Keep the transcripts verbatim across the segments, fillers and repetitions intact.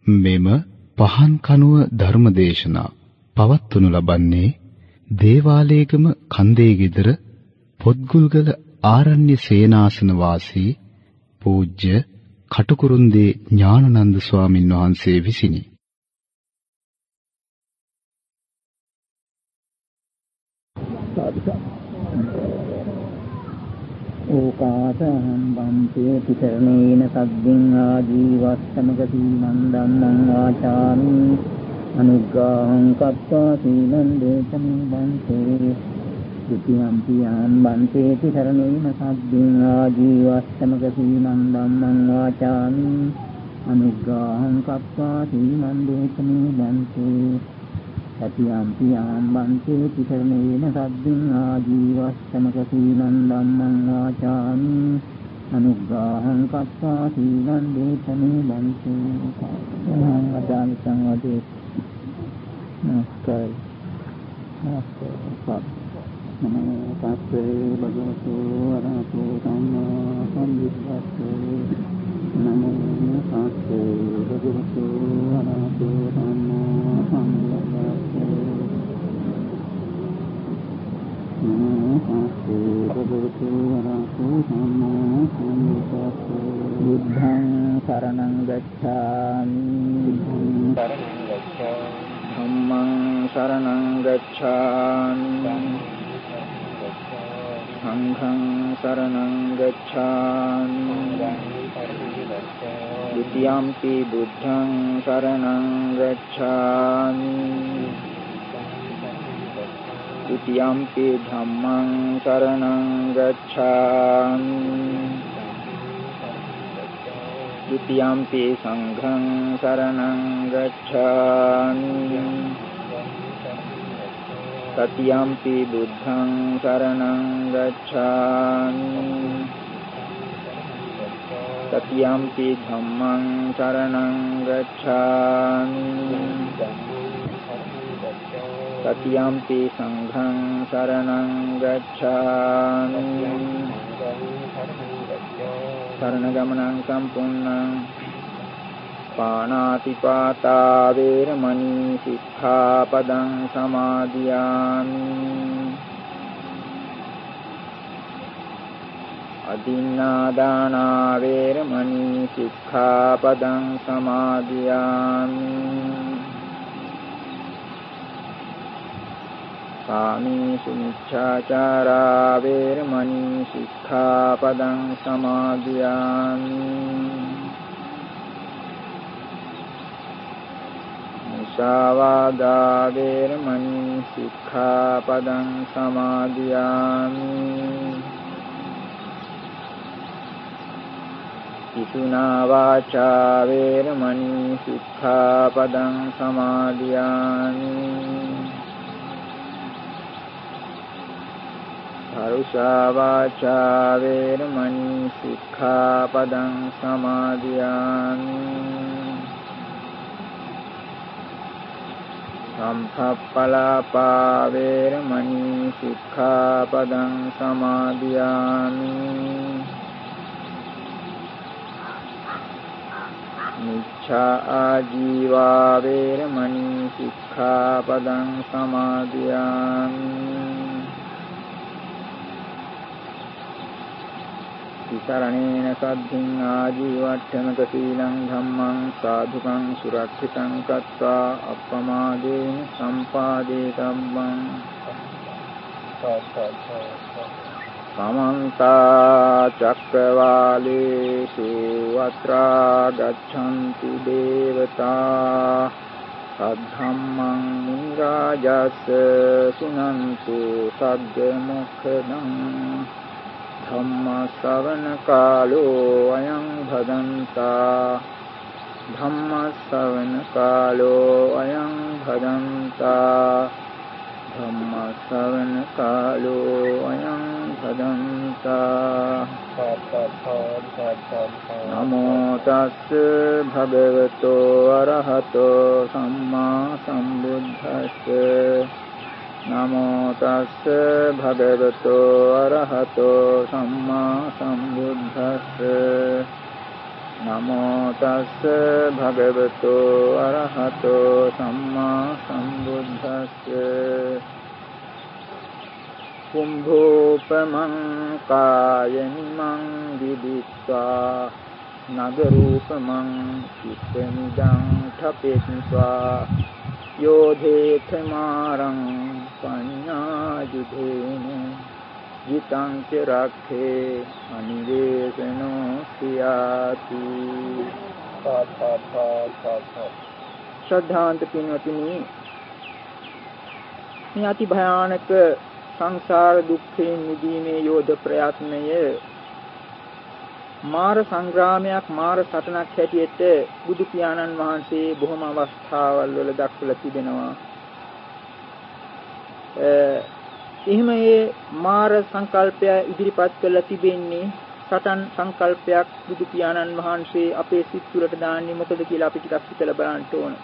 මෙම පහන් කනුව ධර්මදේශනා පවත්වනු ලබන්නේ දේවාලේගම කන්දේ ගෙදර පොත්ගුල්ගල ආරණ්‍ය සේනාසන වාසී පූජ්‍ය කටුකුරුන්දී ඥානানন্দ ස්වාමින් වහන්සේ විසිනි. ඕකාසහං බම්පේ තිතරණේන සද්දින් ආජීවස්සමක සීමන් ධම්මං වාචාමි අනුග්‍රහං කତ୍වා සීලං දේශමි බන්තේ द्वितीयंपि अहं बन्ते तिसरणेन सद्दिं आजीवस्तमक सीमं धम्मं वाचामि अनुग्रहं कत्वा सीमं देशमे बन्ते तृतीयंपि अहं बन्ते तिसरणेन सद्दिं आजीवस्तमक सीमं धम्मं वाचामि अनुग्रहं कत्वा सीमं देशमे बन्ते अहं वदामि संवदे नमस्कार नमस्कार नमो तस्से भगवतो अरहतो सम्मा सम्बुद्धस्से नमो तस्से भगवतो अरहतो सम्मा सम्बुद्धस्से नमो तस्से भगवतो अरहतो सम्मा सम्बुद्धस्से बुद्धं शरणं गच्छामि धम्मं शरणं गच्छामि संघं शरणं गच्छामि द्वितीयंपि बुद्धं शरणं गच्छामि तृतीयंपि धम्मं शरणं गच्छामि द्वितीयंपि संघं शरणं गच्छामि तृतीयंपि बुद्धं शरणं गच्छामि तृतीयंपि धम्मं शरणं गच्छामि तृतीयंपि संघं शरणं गच्छामि शरणगमनं सम्पूर्णं पाणातिपाता वेरमणि सिक्खापदं समादियामि अदिन्नादाना वेरमणि सिक्खापदं समादियामि कामेषु मिच्छाचारा वेरमणि सिक्खापदं समादियामि मुसावादा वेरमणि सिक्खापदं समादियामि पितुना वाचा वेरमणि सिक्खापदं समादियामि परुषा वाचा वेरमणि सिक्खापदं समादियामि सम्भप्पलापा वेरमणि सिक्खापदं समादियामि मिच्छा आजीवा वेरमणि सिक्खापदं समादियामि तिसरणेन सद्धिं आजीवक्षमक शीलं धम्मं साधुकं सुरक्षितं कत्वा अपमादेन सम्पादेतव्यं समन्ता चक्रवालेषु अत्रा गच्छन्ति देवता सद्धम्मं मुनिराजस्य शृण्वन्तु सद्मुखदं धम्म श्रवण कालो अयं भदन्ता धम्म श्रवण कालो अयं भदन्ता धम्म श्रवण कालो अयं भदन्ता नमो तस्से भगवतो अरहतो सम्मा सम्बुद्धस्से नमो तस्से भगवतो अरहतो सम्मा सम्बुद्धस्से නමෝ තස්ස භගවතු අරහතෝ සම්මා සම්බුද්දස්ස කුම්භෝපමං කායනිමං විදිත්වා නගරූපමං චිත්තනිදං ඨපේත්වා යෝධේතමාරං පඤ්ඤායුධේන ජිතං ච රක්ඛේ අනිවේසනෝ සියාති. ශ්‍රද්ධාවන්ත පින්වතුනි, මේ අති භයානක සංසාර දුක්ඛයෙන් මිදීමේ යෝධ ප්‍රයත්නය මාර සංග්‍රාමයක්, මාර සටනක් හැටියට බුදු පියාණන් වහන්සේ බොහොම අවස්ථාවල් වල දක්වලා තිබෙනවා. එහෙම මේ මාර සංකල්පය ඉදිරිපත් කරලා තිබෙන්නේ සටන් සංකල්පයක් බුදු පියාණන් වහන්සේ අපේ සිත් තුළට දාන්නේ මොකද කියලා අපි ටිකක් හිතලා බලන්න ඕන.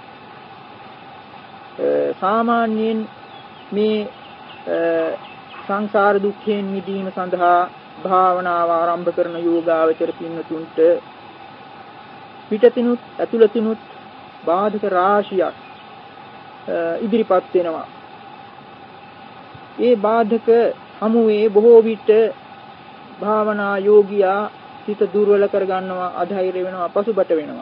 සාමාන්‍යයෙන් මේ සංසාර දුක්ඛයෙන් මිදීම සඳහා භාවනාව ආරම්භ කරන යෝගාවචර පින්වතුන්ට පිටතිනුත් ඇතුළතිනුත් බාධක රාශියක් ඉදිරිපත් වෙනවා. ඒ බාධක හමුවේ බොහෝ විට භාවනා යෝගියා සිත දුර්වල කරගන්නවා, අධෛර්ය වෙනවා, පසුබට වෙනවා.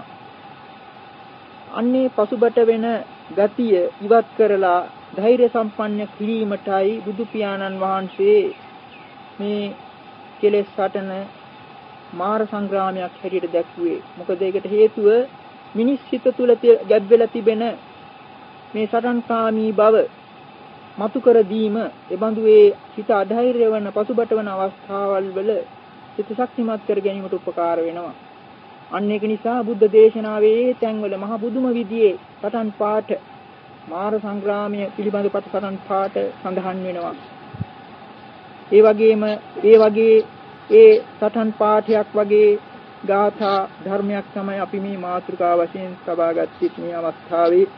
අන්නේ පසුබට වෙන ගතිය ඉවත් කරලා ධෛර්ය සම්පන්න කිරීමටයි බුදු පියාණන් වහන්සේ මේ කෙලෙස් සටන මාර සංග්‍රාමයක් හැටියට දැක්ුවේ. මොකද ඒකට හේතුව මිනිස් සිත තුළ ගැබ් වෙලා තිබෙන මේ සටන්කාමී බව මතු කර දීම. එබඳු ඒ සිත අධෛර්ය වන, පසුබට වන අවස්ථාවල් වල සිත ශක්තිමත් කර ගැනීමට උපකාර වෙනවා. අන්න ඒක නිසා බුද්ධ දේශනාවේ තැන්වල මහ බුදුම විදියේ සටන් පාඨ, මාර සංග්‍රාමය පිළිබඳ පත සටන් පාඨ සඳහන් වෙනවා. ඒ වගේම ඒ වගේ ඒ සටන් පාඨයක් වගේ ගාථා ධර්මයක් තමයි අපි මේ මාතෘකාව වශයෙන් සබාගත් මේ අවස්ථාවේ.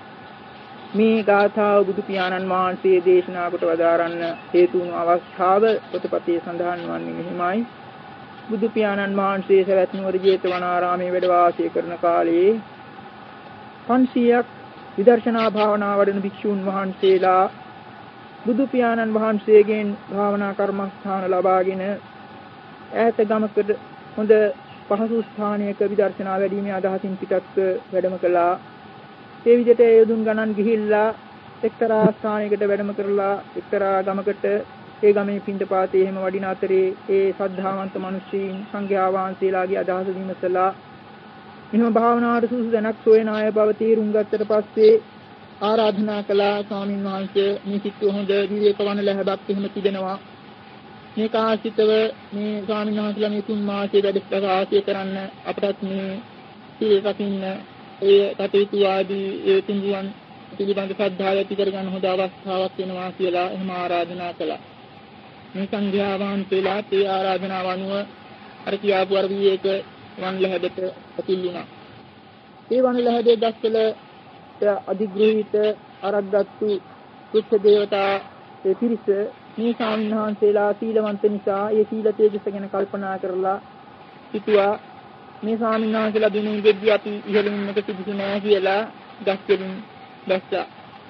මේ ගාථාව බුදු පියාණන් වහන්සේ දේශනා කොට වදාරන්න හේතු වුණු අවස්ථාව පොතපතේ සඳහන් වන්නේ මෙහිමයි. බුදු පියාණන් වහන්සේ සවැත් නුවර ජේතවනාරාමයේ වැඩ වාසය කරන කාලයේ පන්සියයක් විදර්ශනා භාවනා වඩන භික්ෂූන් වහන්සේලා බුදු පියාණන් වහන්සේගෙන් භාවනා කර්මස්ථාන ලබාගෙන ඈත ගමකට හොඳ පහසු ස්ථානයක විදර්ශනා වැඩීමේ අදහසින් පිටත් වැඩම කළා. ඒ විදිහට යොදුන් ගණන් ගිහිල්ලා එක්තරා ස්ථානයකට වැඩම කරලා එක්තරා ගමකට ඒ ගමේ පින්ඩපාතේ එහෙම වඩින අතරේ ඒ ශ්‍රද්ධාවන්ත මිනිස්සුන් සංඝයා වහන්සේලාගේ අදහස විමසලා මෙහෙම භාවනාවට සුසු දැනක් සොයන අය බව තේරුම් ගත්තට පස්සේ ආරාධනා කළා, ස්වාමීන් වහන්සේ මේ සිත් හොඳ විවේක වන ලැබක් එහෙම තිබෙනවා. මේ කාසිතව මේ ස්වාමීන් වහන්සේලා මේ තුන් මාසයේ වැඩ ප්‍රකාශය කරන්න අපටත් මේ සීල රකින්න ඒ කටයුතු ආදී ඒ තුන්වන් පිළිබඳ ශ්‍රද්ධාව ඇති කරගන්න හොඳ අවස්ථාවක් වෙනවා කියලා එහෙම ආරාධනා කළා. මේ සංඝයා වහන්සේලා ඒ ආරාධනාව අනුව අර කියාපු අර විවේක වන් ලැබෙට ඇතිල්ුණා. ඒ වන් ලැබෙ දැක්කල අධිග්‍රහිත අරද්දත්තු කුච්ච දේවතා ඒ පිරිස මේ ස්වාමීන් වහන්සේලා සීලවන්ත නිසා ඒ සීල තේජස ගැන කල්පනා කරලා හිතුවා මේ ස්වාමීන් වහන්සේලා දිනින් දෙද්දී අපි ඉහළින් ඉන්නක සිදුසු නැහැ කියලා දැක්කෙමින් දැස්සා.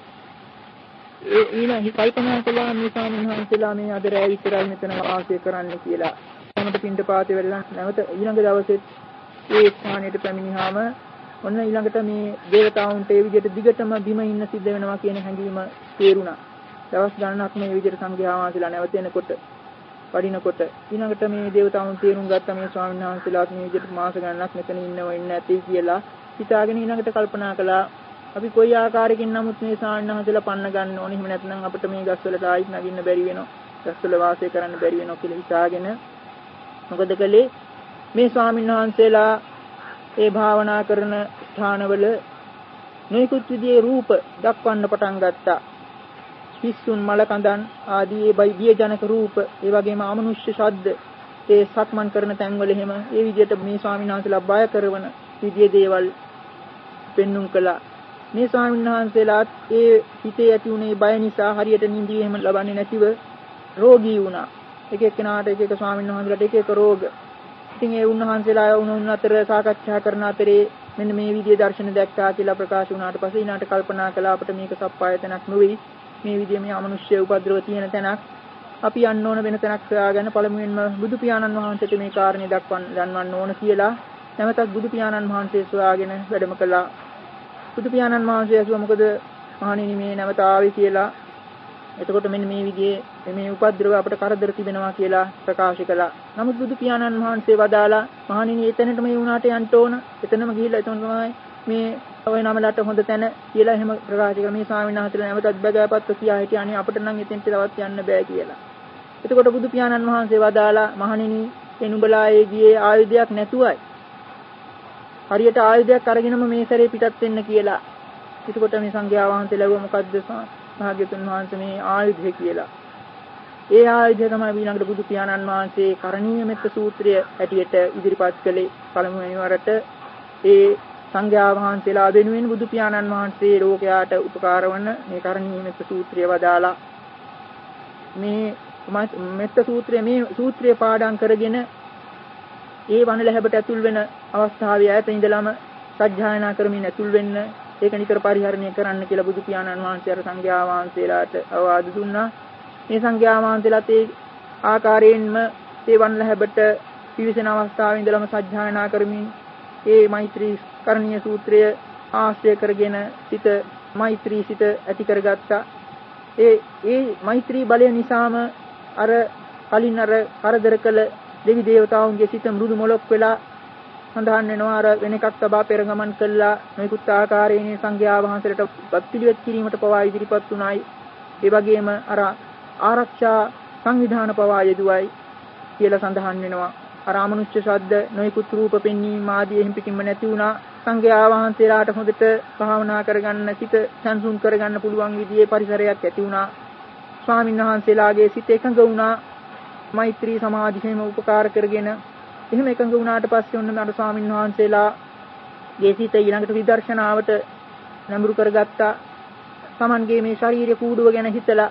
ඒ ඊළඟ කල්පනා කළා මේ ස්වාමීන් වහන්සේලා මේ අද රැය විතරයි මෙතන වාසය කරන්න කියලා. නැවත පින්ඩපාතේ වෙලා නැවත ඊළඟ දවසෙත් ඒ ස්ථානයට පැමිණියාම ඔන්න ඊළඟට මේ දේවතාවුන්ට ඒ විදිහට දිගටම බිම ඉන්න සිද්ධ වෙනවා කියන හැඟීම තේරුණා. දවස් ගණනක් මේ විදිහට සංඝයා වහන්සේලා නැවතෙනකොට වඩිනකොට ඊළඟට මේ දේවතාවුන් තේරුම් ගත්ත මේ ස්වාමීන් වහන්සේලාත් මේ විදිහට මාස ගණනක් මෙතන ඉන්නව ඉන්න ඇති කියලා හිතාගෙන ඊළඟට කල්පනා කළා අපි කොයි ආකාරයකින් නමුත් මේ ස්වාමීන් වහන්සේලා පන්න ගන්න ඕනේ. එහෙම නැත්නම් අපිට මේ ගස්වලට ආයිත් නගින්න බැරි වෙනවා. ගස්වල වාසය කරන්න බැරි වෙනවා කියලා හිතාගෙන මොකද කළේ මේ ස්වාමීන් වහන්සේලා ඒ භාවනා කරන ස්ථානවල නොයෙකුත් විදිහේ රූප දක්වන්න පටන් ගත්තා. පිස්සුන්, මලකඳන් ආදී ඒ බියජනක රූප, ඒ වගේම අමනුෂ්‍ය ශබ්ද ඒ සක්මන් කරන තැන්වල එහෙම ඒ විදිහට මේ ස්වාමීන් වහන්සේලා බය කරවන විදිහේ දේවල් පෙන්눔 කළා. මේ ස්වාමීන් වහන්සේලාත් ඒ හිතේ ඇති වුණේ බය නිසා හරියට නිින්දී එහෙම ලබන්නේ නැතිව රෝගී වුණා. එක එක්කෙනාට එක එක ස්වාමීන් වහන්සේලාට එක එක රෝග. ඉතින් ඒ උන්වහන්සේලා උණුන් අතර සාකච්ඡා කරන අතරේ මෙන්න මේ විදිහේ දර්ශන දැක්කා කියලා ප්‍රකාශ වුණාට පස්සේ ඊනාට කල්පනා කළා අපිට මේක සප්පායතනක් නෙවෙයි. මේ විදිහේ මේ අමනුෂ්‍ය උපද්‍රව තියෙන තැනක්. අපි යන්න ඕන වෙන තැනක් හොයාගෙන පළමුවෙන්ම බුදු පියාණන් වහන්සේට මේ කාරණේ දක්වන්න දන්වන්න ඕන කියලා නැවතත් බුදු පියාණන් වහන්සේ සොයාගෙන වැඩම කළා. බුදු පියාණන් වහන්සේ ඇසුවා මොකද මහණෙනි මේ නැවත ආවේ කියලා. එතකොට මෙන්න මේ විදිහේ මේ උපද්‍රව අපට කරදර තිබෙනවා කියලා ප්‍රකාශ කළා. නමුත් බුදු පියාණන් වහන්සේ වදාලා මහණෙනි එතනට මේ වුණාට යන්න ඕන. එතනම ගිහිල්ලා එතන තමයි මේ ඔය නමලට හොඳ තැන කියලා එහෙම ප්‍රකාශ කළා. මේ ස්වාමීන් වහන්සේලා නැවතත් බගෑපත්ව කියා හිටියා අනේ අපිට නම් එතෙන්ට තවත් යන්න බෑ කියලා. එතකොට බුදු පියාණන් වහන්සේ වදාලා මහණෙනි ඒ නුඹලා ඒ ගියේ ආයුධයක් නැතුවයි. හරියට ආයුධයක් අරගෙනම මේ සැරේ පිටත් වෙන්න කියලා. එතකොට මේ සංඝයා වහන්සේ ලැබුව මොකද්ද භාග්‍යතුන් වහන්සේ මේ ආයුධය කියලා. ඒ ආයුධය තමයි ඊළඟට බුදු පියාණන් වහන්සේ කරණීය මෙත්ත සූත්‍රය ඇටියට ඉදිරිපත් කළේ. පළමුවෙනි වරට ඒ සංඝයා වහන්සේලා වෙනුවෙන් බුදු පියාණන් වහන්සේ ලෝකයාට උපකාර වන මේ කරණීය මෙත්ත සූත්‍රය වදාලා මේ මෙත්ත සූත්‍රය මේ සූත්‍රය පාඩම් කරගෙන ඒ වනලැහැබට ඇතුල් වෙන අවස්ථාවේ ඈත ඉඳලම සජ්ජායනා කරමින් ඇතුල් වෙන්න ඒක නිතර පරිහරණය කරන්න කියලා බුදු පියාණන් වහන්සේ අර සංඝයා වහන්සේලාට අවවාද දුන්නා. මේ සංඝයා වහන්සේලාත් ඒ ආකාරයෙන්ම ඒ වනලැහැබට පිවිසෙන අවස්ථාවේ ඉඳලම සජ්ජායනා කරමින් ඒ මෛත්‍රී කරණීය සූත්‍රය ආශ්‍රය කරගෙන සිත මෛත්‍රී සිත ඇති කරගත්තා. ඒ ඒ මෛත්‍රී බලය නිසාම අර කලින් අර කරදර කළ දෙවි දේවතාවුන්ගේ සිත මෘදු මොලොක් වෙලා සඳහන් වෙනවා අර වෙන එකක් තබා පෙරගමන් කළා මේකුත් ආකාරයේ සංඝයා වහන්සේලට පත්පිළිවෙත් කිරීමට පවා ඉදිරිපත් වුණායි. ඒ වගේම අර ආරක්ෂා සංවිධාන පවා යෙදුවයි කියලා සඳහන් වෙනවා. අර අමනුෂ්‍ය ශබ්ද නොයෙකුත් රූප පෙන්වීම ආදී එහෙම් පිටින්ම නැති වුණා. සංඝයා වහන්සේලාට හොඳට භාවනා කරගන්න සිත සංසුන් කරගන්න පුළුවන් විදිහේ පරිසරයක් ඇති වුණා. ස්වාමීන් වහන්සේලාගේ සිත එකඟ වුණා. මෛත්‍රී සමාධියෙම උපකාර කරගෙන එහෙම එකඟ වුණාට පස්සේ ඔන්න අර ස්වාමීන් වහන්සේලාගේ සිත ඊළඟට විදර්ශනාවට නැඹුරු කරගත්තා. Tamanගේ මේ ශාරීරික කූඩුව ගැන හිතලා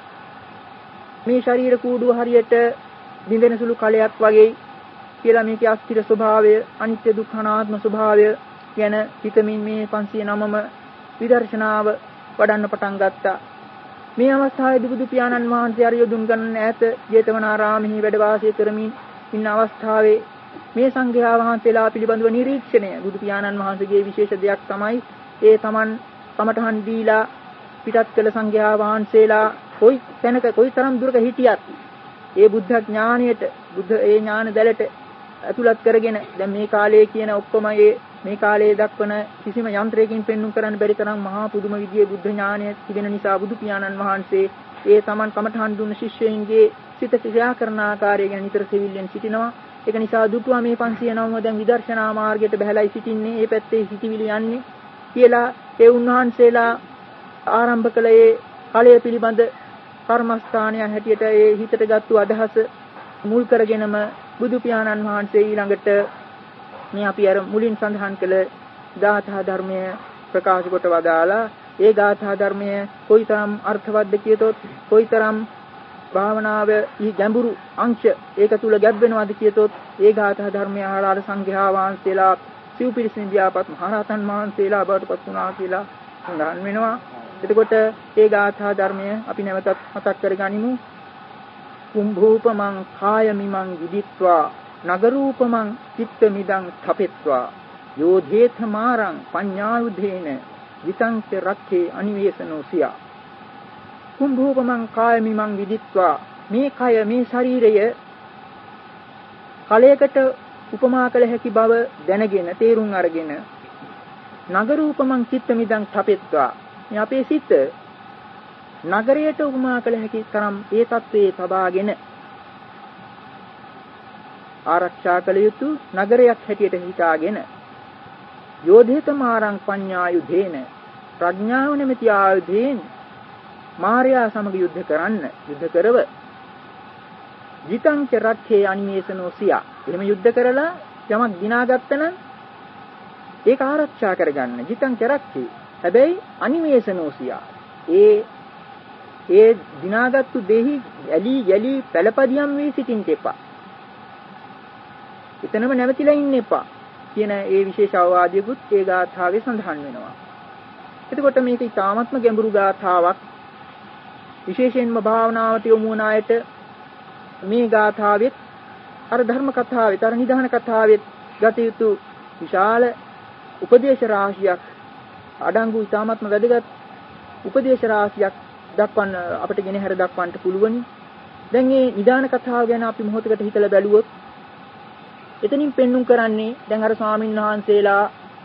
මේ ශරීර කූඩුව හරියට බිඳෙන සුළු කලයක් වගේ කියලා මේකේ අස්තිර ස්වභාවය, අනිත්‍ය දුක්ඛ අනාත්ම ස්වභාවය ගැන හිතමින් මේ පන්සිය නවම විදර්ශනාව වඩන්න පටන් ගත්තා. මේ අවස්ථාවේදී බුදු පියාණන් වහන්සේ අර යොදුන් ගන්න ඈත ජේතවනාරාමෙහි වැඩ වාසය කරමින් ඉන්න අවස්ථාවේ මේ සංඝයා වහන්සේලා පිළිබඳව නිරීක්ෂණය බුදු පියාණන් වහන්සේගේ විශේෂ දෙයක් තමයි ඒ Taman කමඨහන් දීලා පිටත් කළ සංඝයා වහන්සේලා කොයි තැනක කොයි තරම් දුරක හිටියත් ඒ බුද්ධ ඥාණයට බුද්ධ ඒ ඥාන දැලට අතුලත් කරගෙන දැන් මේ කාලයේ කියන ඔක්කොම ඒ මේ කාලයේ දක්වන කිසිම යන්ත්‍රයකින් පෙන්වන්න කරන්න බැරි තරම් මහා පුදුම විදියේ බුද්ධ ඥානය තිබෙන නිසා බුදු පියාණන් වහන්සේ ඒ Taman කමඨහන් දුන්න ශිෂ්‍යයින්ගේ සිත ක්‍රියා කරන ආකාරය ගැන නිතර සෙවිල්ලෙන් සිටිනවා. ඒක නිසා දුටුවා මේ පන්සිය නවම දැන් විදර්ශනා මාර්ගයට බහැලයි සිටින්නේ. මේ පැත්තේ සිටිවිලි යන්නේ කියලා ඒ උන්වහන්සේලා ආරම්භ කළ ඒ කාලය පිළිබඳ කර්මස්ථානය හැටියට ඒ හිතට ගත්තු අදහස මුල් කරගෙනම බුදු පියාණන් වහන්සේ ඊළඟට මේ අපි අර මුලින් සඳහන් කළ ගාථා ධර්මය ප්‍රකාශ කොට වදාලා ඒ ගාථා ධර්මය කොයිතරම් අර්ථවත්ද කියතොත් කොයිතරම් භාවනාවේ ඊ ගැඹුරු අංශ ඒක තුල ගැබ් වෙනවද කියතොත් ඒ ගාථා ධර්මය ආරාර සංඝයා වහන්සේලා සිව්පිරිසින් ව්‍යාපත් මහරහතන් වහන්සේලා බවට පත් වුණා කියලා සඳහන් වෙනවා. එතකොට ඒ ගාථා ධර්මය අපි නැවතත් මතක් කරගනිමු. කුම්භූපමං කායමිමං විදිත්වා නගරූපමං චිත්තමිදං තපෙත්වා යෝධේත මාරං පඤ්ඤායුධේන විතංච රක්ඛේ අනිවේසනෝසියා. කුම්භූපමං කායමිමං විදිත්වා මේ කය මේ ශරීරය කලයකට උපමා කළ හැකි බව දැනගෙන තේරුම් අරගෙන නගරූපමං චිත්තමිදං තපෙත්වා මේ අපේ සිත නගරයට උපමා කළ හැකි තරම් ඒ தત્ත්වයේ තබාගෙන ආරක්ෂා කළ යුතු නගරයක් හැටියට හිතාගෙන යෝධේත මාරං පඤ්ඤායුධේන ප්‍රඥාව නැමැති ආයුධයෙන් මාර්යා සමග යුද්ධ කරන්න යුද්ධ කරව ජිතං ච රක්ඛේ අනිමේසනෝසියා එහෙම යුද්ධ කරලා යමක් දිනාගත්ත නම් ඒක ආරක්ෂා කරගන්න ජිතං ච රක්ඛේ හැබැයි අනිමේසනෝසියා ඒ ඒ දිනාගත්තු දෙහි යලි යලි පළපදියම් වී සිටින්න එපා. එතනම නැවතිලා ඉන්න එපා කියන ඒ විශේෂ අවවාදයකුත් ඒ ගාථාවේ සඳහන් වෙනවා. එතකොට මේක ඉතාමත්ම ගැඹුරු ගාථාවක්. විශේෂයෙන්ම භාවනාවට යොමු වන අයට මේ ගාථාවෙත් අර ධර්ම කතාවෙත් අර නිධාන කතාවෙත් ගත යුතු විශාල උපදේශ රාශියක් අඩංගු ඉතාමත්ම වැදගත් උපදේශ රාශියක් දක්වන්න අපිට ගෙන හැර දක්වන්න පුළුවනි. දැන් මේ නිධාන කතාව ගැන අපි මොහොතකට හිතලා බැලුවොත් එතනින් පෙන්눔 කරන්නේ දැන් අර ස්වාමීන් වහන්සේලා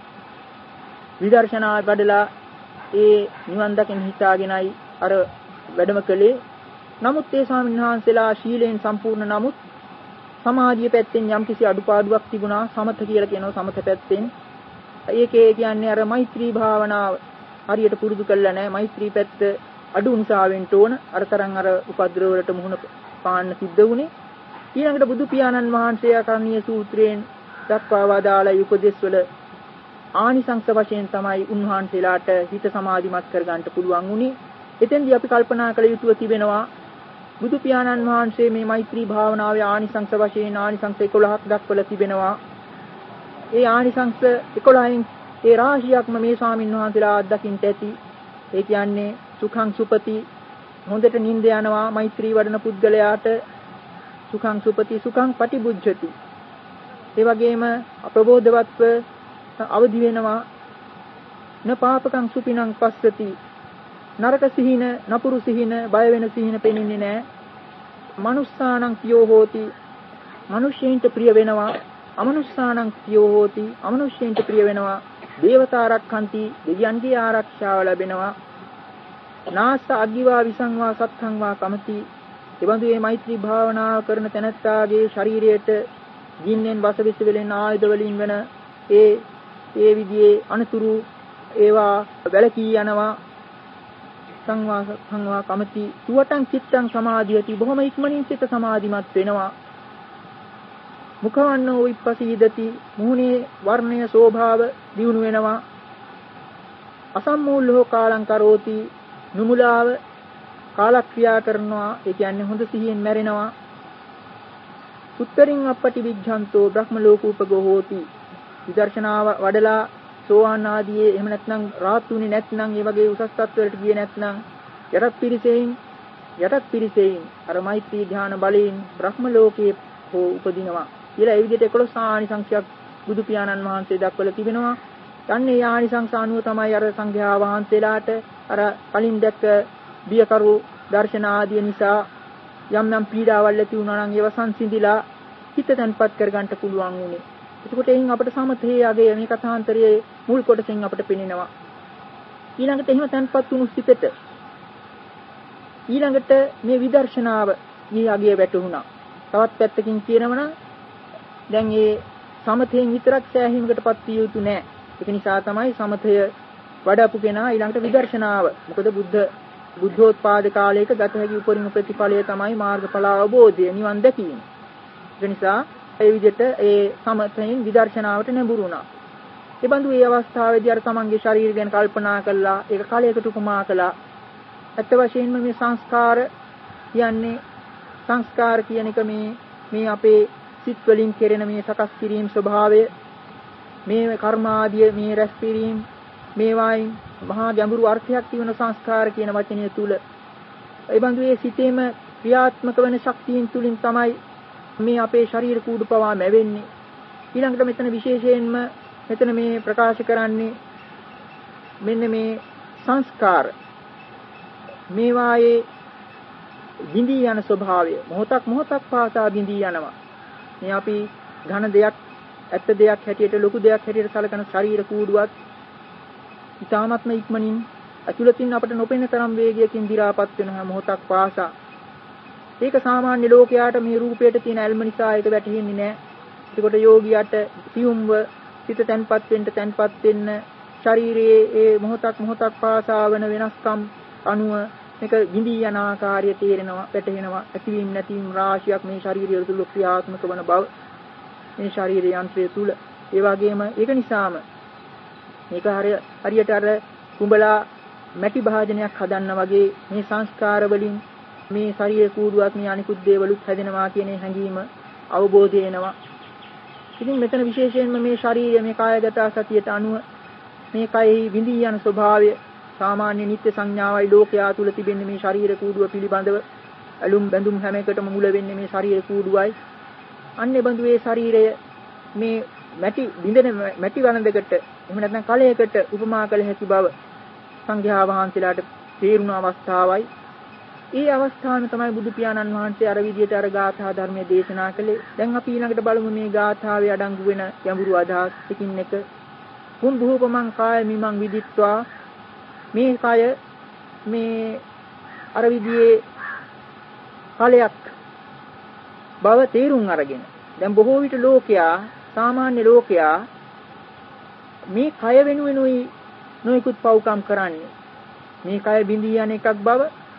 විදර්ශනා වඩලා ඒ නිවන් දකින්න හිතාගෙනයි අර වැඩම කළේ. නමුත් ඒ ස්වාමීන් වහන්සේලා ශීලයෙන් සම්පූර්ණ නමුත් සමාධිය පැත්තෙන් යම්කිසි අඩුපාඩුවක් තිබුණා. සමත කියලා කියනවා සමත පැත්තෙන්. ඒකේ කියන්නේ අර මෛත්‍රී භාවනාව හරියට පුරුදු කළා නැහැ. මෛත්‍රී පැත්ත අඩු නිසා වෙන්න ඕන. අර තරම් අර උපද්‍රව වලට මුහුණ පාන්න සිද්ධ වුණේ. ඊළඟට බුදු පියාණන් වහන්සේ ආකර්ණීය සූත්‍රයෙන් දක්වා වදාළ උපදේශ වල ආනිසංස වශයෙන් තමයි උන්වහන්සේලාට හිත සමාධිමත් කරගන්න පුළුවන් වුණේ. එතෙන්දී අපි කල්පනා කළ යුතුව තිබෙනවා බුදු පියාණන් වහන්සේ මේ මෛත්‍රී භාවනාවේ ආනිසංස වශයෙන් ආනිසංස එකොළහක් දක්වලා තිබෙනවා. ඒ ආනිසංස එකොළහෙන් ඒ රාශියක්ම මේ ස්වාමීන් වහන්සේලා අත්දකින්න ඇති. ඒ කියන්නේ සුඛං සුපති හොඳට නිින්ද යනවා මෛත්‍රී වඩන පුද්ගලයාට සුඛං සුපති සුඛං පටිබුද්ධති. ඒ වගේම අප්‍රබෝධවත්ව අවදි වෙනවා න පාපකං සුපිනං පස්සති. නරක සිහින නපුරු සිහින බය වෙන සිහින පෙනෙන්නේ නැහැ. මනුස්සානං පියෝ හෝති මිනිස්සෙන්ට ප්‍රිය වෙනවා. අමනුස්සානං පියෝ හෝති අමනුෂ්‍යයන්ට ප්‍රිය වෙනවා. දේවතාරක්ඛන්ති දෙවියන්ගේ ආරක්ෂාව ලැබෙනවා. නාස්ස අග්ගිවා විසංවා සත්ඛංවා කමති. එබඳු මේ මෛත්‍රී භාවනාව කරන තැනැත්තාගේ ශරීරයට ජීන්ෙන් වසවිස වෙලෙන ආයුධ වලින් වෙන ඒ ඒ විදිහේ අනුතුරු ඒවා වැළකී යනවා. සංවා සංවා කමති සුවටං චිත්තං සමාධියති බොහොම ඉක්මනින් සිත සමාධිමත් වෙනවා. මුඛවන්නෝ විප්පසීදති මුහුණේ වර්ණය શોභාව දියුණු වෙනවා. අසම්මූලෝ කාලං කරෝති නුමුලාව කාලක්‍රියා කරනවා. ඒ කියන්නේ හොඳ සිහියෙන් මැරෙනවා. උත්තරින් අපටි විඥාන්තෝ බ්‍රහ්ම ලෝකූපගෝ හෝති. විදර්ශනාව වඩලා සෝවාන් ආදී එහෙම නැත්නම් රාහතුනි නැත්නම් ඒ වගේ උසස් තත්ත්වවලට ගියේ නැත්නම් යටත් පිරිසෙයින් යටත් පිරිසෙයින් අර මෛත්‍රී ධ්‍යාන බලයෙන් බ්‍රහ්ම ලෝකයේ හෝ උපදිනවා කියලා ඒ විදිහට එකොළොස් ආනිසංසයක් බුදු පියාණන් වහන්සේ දක්වලා තිබෙනවා. යන්නේ ආනිසංස අනුව තමයි අර සංඝයා වහන්සේලාට අර කලින් දැක්ක බියකරු දර්ශන ආදී නිසා යම් යම් පීඩාවල් ඇති වුණා නම් ඒව සංසිඳිලා හිත තැන්පත් කරගන්න පුළුවන් වුණේ. එතකොට එයින් අපිට සමතේ යගේ මේ කථාන්තරයේ මුල් කොටසෙන් අපිට පෙනෙනවා. ඊළඟට එහෙම තැන්පත් වුණු සිතට ඊළඟට මේ විදර්ශනාව ඊ යගේ වැටුණා. තවත් පැත්තකින් කියනවනම් දැන් මේ සමතයෙන් විතරක් සෑහීමකටපත් විය යුතු නෑ. ඒක නිසා තමයි සමතය වඩපු කෙනා ඊළඟට විදර්ශනාව. මොකද බුද්ධ බුද්ධෝත්පාද කාලයක ගත හැකි උපරිම ප්‍රතිඵලය තමයි මාර්ගඵල අවබෝධය නිවන් දැකීම. ඒ නිසා ඒ විදිහට ඒ සමතයෙන් විදර්ශනාවට නැඹුරු වුණා. ඒ බඳු මේ අවස්ථාවේදී අර තමන්ගේ ශරීරය ගැන කල්පනා කළා. ඒක කාලයකට උපමා කළා. ඇත්ත වශයෙන්ම මේ සංස්කාර කියන්නේ සංස්කාර කියන එක මේ මේ අපේ සිත් වලින් කෙරෙන මේ සකස් කිරීම ස්වභාවය මේ කර්මාදිය මේ රැස් කිරීම මේවායින් මහා ගැඹුරු අර්ථයක් තිබෙන සංස්කාර කියන වචනය තුල ඒ බඳු ඒ සිතේම ක්‍රියාත්මක වෙන ශක්තියින් තුලින් තමයි මේ අපේ ශරීර කූඩු පවා මැවෙන්නේ. ඊළඟට මෙතන විශේෂයෙන්ම මෙතන මේ ප්‍රකාශ කරන්නේ මෙන්න මේ සංස්කාර මේවායේ බිඳී යන ස්වභාවය මොහොතක් මොහොතක් පාසා බිඳී යනවා. මේ අපි ඝන දෙයක් ඇත්ත දෙයක් හැටියට ලොකු දෙයක් හැටියට සලකන ශරීර කූඩුවක් ඉතාමත්ම ඉක්මනින් අතුලතින් අපට නොපෙනෙන තරම් වේගයකින් දි รา පත් වෙන මොහොතක් පාසා. ඒක සාමාන්‍ය ලෝකයාට මේ රූපයට තියෙන ඇල්ම නිසා ඒක වැටහෙන්නේ නැහැ. ඒකට යෝගියාට සියුම්ව සිත තැන්පත් වෙන්න තැන්පත් වෙන්න ශරීරයේ ඒ මොහොතක් මොහොතක් පාසා වන වෙනස්කම් අනුව මේක විඳී යන ආකාරය තේරෙනවා වැටහෙනවා. ඇතිවීම නැතිවීම රාශියක් මේ ශරීරය තුළ ක්‍රියාත්මක වන බව මේ ශරීර යන්ත්‍රය තුළ. ඒ වගේම ඒක නිසාම මේක හරියට අර කුඹලා මැටි භාජනයක් හදන්න වගේ මේ සංස්කාර වලින් මේ ශරීර කූඩුවක් මේ අනිකුත් දේවලුත් හැදෙනවා කියන හැඟීම අවබෝධය එනවා. ඉතින් මෙතන විශේෂයෙන්ම මේ ශරීරය මේ කායගත සතියට අනුව මේ කයෙහි විඳී යන ස්වභාවය සාමාන්‍ය නිත්‍ය සංඥාවයි ලෝකයා තුල තිබෙන මේ ශරීර කූඩුව පිළිබඳව ඇලුම් බැඳුම් හැම එකටම මුල වෙන්නේ මේ ශරීර කූඩුවයි. අන්නේ බඳු මේ ශරීරය මේ මැටි බිඳෙන මැටි වළඳකට එහෙම නැත්නම් කලයකට උපමා කළ හැකි බව සංඝයා වහන්සේලාට තේරුණ අවස්ථාවයි. ඒ අවස්ථාවේ තමයි බුදු පියාණන් වහන්සේ අර විදියට අර ගාථා ධර්මයේ දේශනා කළේ. දැන් අපි ඊළඟට බලමු මේ ගාථාවේ අඩංගු වෙන ගැඹුරු අදහස් එකින් එක. කුම් භූපමං කාය මිමං විදිත්වා මේ කය මේ අර විදියේ කලයක් බව තේරුම් අරගෙන දැන් බොහෝ විට ලෝකයා සාමාන්‍ය ලෝකයා මේ කය වෙනුවෙනුයි නොයිකුත් පව්කම් කරන්නේ. මේ කය බිඳී යන එකක් බව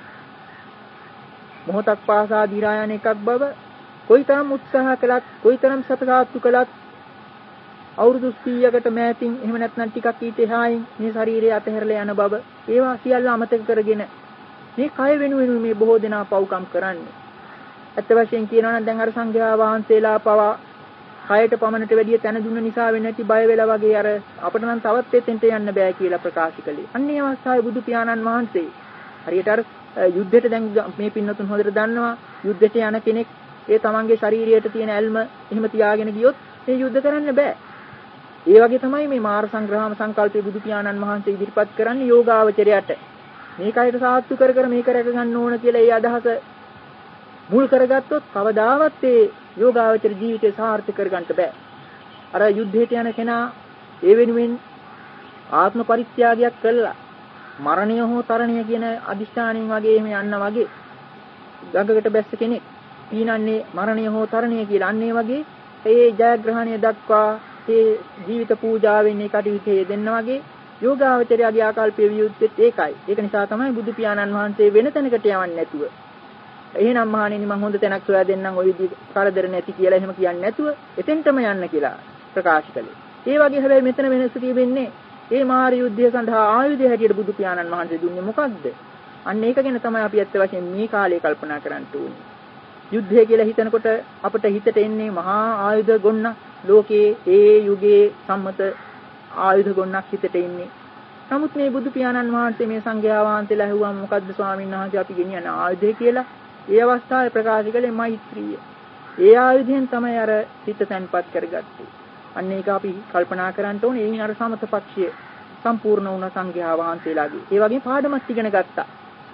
මොහොතක් පාසා දිරා යන එකක් බව කොයිතරම් උත්සාහ කළත් කොයිතරම් සපසාත්තු කළත් අවුරුදු සීයකට මෑතින් එහෙම නැත්නම් ටිකක් ඊට එහායින් මේ ශරීරය අතහැරලා යන බව ඒවා සියල්ල අමතක කරගෙන මේ කය වෙනුවෙන් මේ බොහෝ දෙනා පව්කම් කරන්නේ. ඇත්ත වශයෙන් කියනවා නම් දැන් අර සංඝයා වහන්සේලා පවා කයට පමණට වැඩිය තැන දුන්න නිසා වෙන්නේ නැති බය වෙලා වගේ අර අපිට නම් තවත් එතෙන්ට යන්න බෑ කියලා ප්‍රකාශ කළේ. අන්නේ අවස්ථාවේ බුදු පියාණන් වහන්සේ හරියට අර යුද්ධයට දැන් මේ පින්නතුන් හොඳට දන්නවා යුද්ධයට යන කෙනෙක් ඒ තමන්ගේ ශරීරයට තියෙන ඇල්ම එහෙම තියාගෙන ගියොත් මේ යුද්ධ කරන්න බෑ. ඒ වගේ තමයි මේ මාර සංග්‍රහම සංකල්පයේ බුදු පියාණන් වහන්සේ ඉදිරිපත් කරන්නේ යෝගාවචරයට. මේ කයට සාත්තු කර කර මේක රැක ගන්න ඕන කියලා ඒ අදහස මුල් කරගත්තොත් කවදාවත් ඒ යෝගාවචර ජීවිතය සාර්ථක කරගන්න බෑ. අර යුද්ධයට යන කෙනා ඒ වෙනුවෙන් ආත්ම පරිත්‍යාගයක් කළා. මරණය හෝ තරණය කියන අදිෂ්ඨානයෙන් වගේ එහෙම යන්න වගේ ගඟකට බැස්ස කෙනෙක් පීනන්නේ මරණය හෝ තරණය කියලා. අන්න ඒ වගේ ඒ ජයග්‍රහණය දක්වා ඒ ජීවිත පූජාවෙන් ඒ කටයුතු දෙන්න වගේ යෝගාවචරයාගේ ආකල්පයේ වියුත්තේ ඒකයි. ඒක නිසා තමයි බුදු පියාණන් වහන්සේ වෙන තැනකට යවන්නේ නැතුව. එහෙනම් මහණෙනි මම හොඳ තැනක් සොයා දෙන්නම් ඔය විදිහ කරදර නැති කියලා එහෙම කියන්නේ නැතුව එතෙන්ටම යන්න කියලා ප්‍රකාශ කළේ. ඒ වගේ හැබැයි මෙතන වෙනස තියෙන්නේ ඒ මාර යුද්ධය සඳහා ආයුධය හැටියට බුදු පියාණන් වහන්සේ දුන්නේ මොකක්ද? අන්න ඒක ගැන තමයි අපි ඇත්ත වශයෙන් මේ කාලේ කල්පනා කරන්න ඕනේ. යුද්ධය කියලා හිතනකොට අපිට හිතට එන්නේ මහා ආයුධ ගොන්නක්. ලෝකයේ ඒ යුගයේ සම්මත ආයුධ ගොන්නක් හිතට එන්නේ. නමුත් මේ බුදු පියාණන් වහන්සේ මේ සංඝයා වහන්සේලා ඇහුවම මොකද්ද ස්වාමීන් වහන්සේ අපි ගෙනියන ආයුධය කියලා? ඒ අවස්ථාවේ ප්‍රකාශ කළේ මෛත්‍රිය. ඒ ආයුධයෙන් තමයි අර හිත තැන්පත් කරගත්තේ. අන්න ඒක අපි කල්පනා කරන්න ඕනේ. එයින් අර සමත පක්ෂය සම්පූර්ණ වුණ සංඝයා වහන්සේලාගේ. ඒ වගේ පාඩමක් ඉගෙන ගත්තා.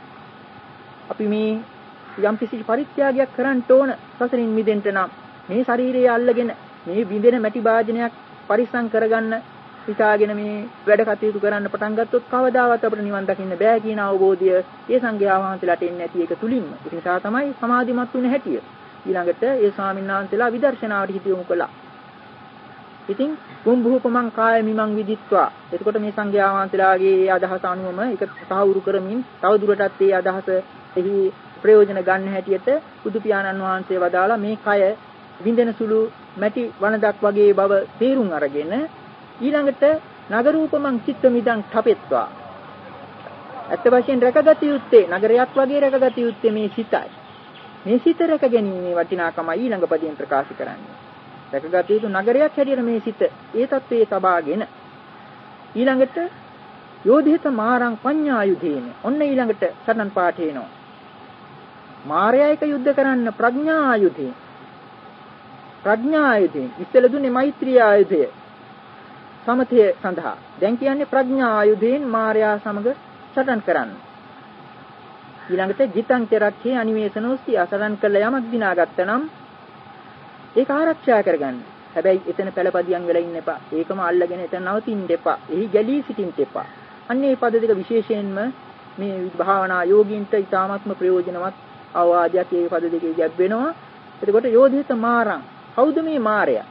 අපි මේ යම් කිසි පරිත්‍යාගයක් කරන්න ඕන සසරින් මිදෙන්න නම් මේ ශරීරය අල්ලගෙන මේ බිඳෙන මැටි භාජනයක් පරිස්සම් කරගන්න හිතාගෙන මේ වැඩ කටයුතු කරන්න පටන් ගත්තොත් කවදාවත් අපිට නිවන් දකින්න බෑ කියන අවබෝධය ඒ සංඝයා වහන්සේලාට එන්නේ නැති එක තුලින්ම. ඒ නිසා තමයි සමාධිමත් වෙන හැටිය. ඊළඟට ඒ ස්වාමීන් වහන්සේලා විදර්ශනාවට හිත යොමු කළා. ඉතින් කුම්භූපමං කාය මිමං විදිත්වා. එතකොට මේ සංඝයා වහන්සේලාගේ අදහස අනුවම ඒක සාහවුරු කරමින් තව දුරටත් මේ අදහස එහි ප්‍රයෝජන ගන්න හැටියට බුදු පියාණන් වහන්සේ වදාලා මේ කය විඳින සුළු මැටි වනදක් වගේ බව තේරුම් අරගෙන ඊළඟට නගරූපමං චිත්ත මිදං ඨපෙත්වා. අත් වශයෙන් රැකගත යුත්තේ නගරයක් වගේ රැකගත යුත්තේ මේ සිතයි. මේ සිත රැක ගැනීමේ වටිනාකම ඊළඟ පදයෙන් ප්‍රකාශ කරන්නේ. රැකගත යුතු නගරයක් හැටියට මේ සිත ඒ තත්වයේ තබාගෙන ඊළඟට යෝධිත මාරං පඤ්ඤායුධේන. ඔන්න ඊළඟට සටන් පාඨ එනවා. මාරයා එක යුද්ධ කරන්න ප්‍රඥා ආයුධේ. ප්‍රඥා ආයුධේ ඉස්සෙල්ලා දුන්නේ මෛත්‍රී ආයුධය. සමතය සඳහා. දැන් කියන්නේ ප්‍රඥා ආයුධයෙන් මාරයා සමග සටන් කරන්න. ඊළඟට ජිතං චරක්ඛේ අනිවේසනෝස්ති අසරණ කළ යමක් දිනාගත්තා නම් ඒක ආරක්ෂා කරගන්න. හැබැයි එතන පළපදියම් වෙලා ඉන්න එපා. ඒකම අල්ලගෙන එතන නවතින්න එපා. එහි ගැලී සිටින්න එපා. අන්න ඒ පද දෙක විශේෂයෙන්ම මේ භාවනා යෝගීන්ට ඊ타ත්ම ප්‍රයෝජනවත් අවවාදයක් මේ පද දෙකේ ගැබ් වෙනවා. එතකොට යෝධිත මාරං. කවුද මේ මාරයා?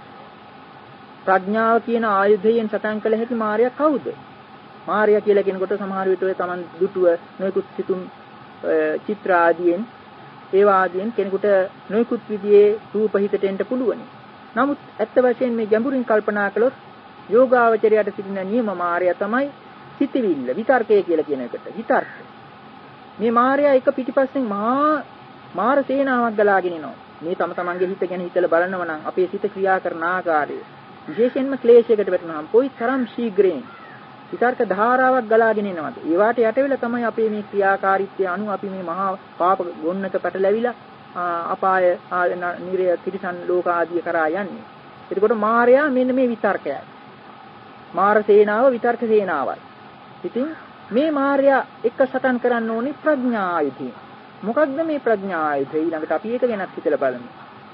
ප්‍රඥාව කියන ආයුධයෙන් සටන් කළ හැකි මාරයා කවුද? මාරයා කියලා කියනකොට සමහර විට ඔය Taman දුටුව නොයෙකුත් සිතුම් චිත්‍ර ආදීන් ඒවා ආදීන් කෙනෙකුට නොයෙකුත් විදිහේ රූප හිතට එන්න පුළුවනි. නමුත් ඇත්ත වශයෙන් මේ ගැඹුරින් කල්පනා කළොත් යෝගාවචරයට සිටින නියම මායя තමයි සිතවිල්ල විතර්කය කියලා කියන එකට. විතර්ක. මේ මායя එක පිටිපස්සෙන් මහා මාර සේනාවක් ගලාගෙන එනවා. මේ තම තමන්ගේ හිත ගැන හිතලා බලනවා නම් අපේ සිත ක්‍රියා කරන ආකාරය විශේෂයෙන්ම ක්ලේශයකට වැටෙනවාම කොයි තරම් ශීඝ්‍රයෙන් විතර්ක ධාරාවක් ගලාගෙන එනවද? ඒ වාට යට වෙලා තමයි අපේ මේ ක්‍රියාකාරීත්වය අනුව අපි මේ මහා පාප ගොන්නක පැටලැවිලා අපාය නිරය තිරිසන් ලෝක ආදිය කරා යන්නේ. එතකොට මායя මෙන්න මේ විතර්කයයි. මාර සේනාව විතර්ක සේනාවයි. ඉතින් මේ මායя එක සටන් කරන්න ඕනේ ප්‍රඥා ආයුධය. මොකක්ද මේ ප්‍රඥා ආයුධය? ඊළඟට අපි ඒක ගැනත් හිතලා බලමු.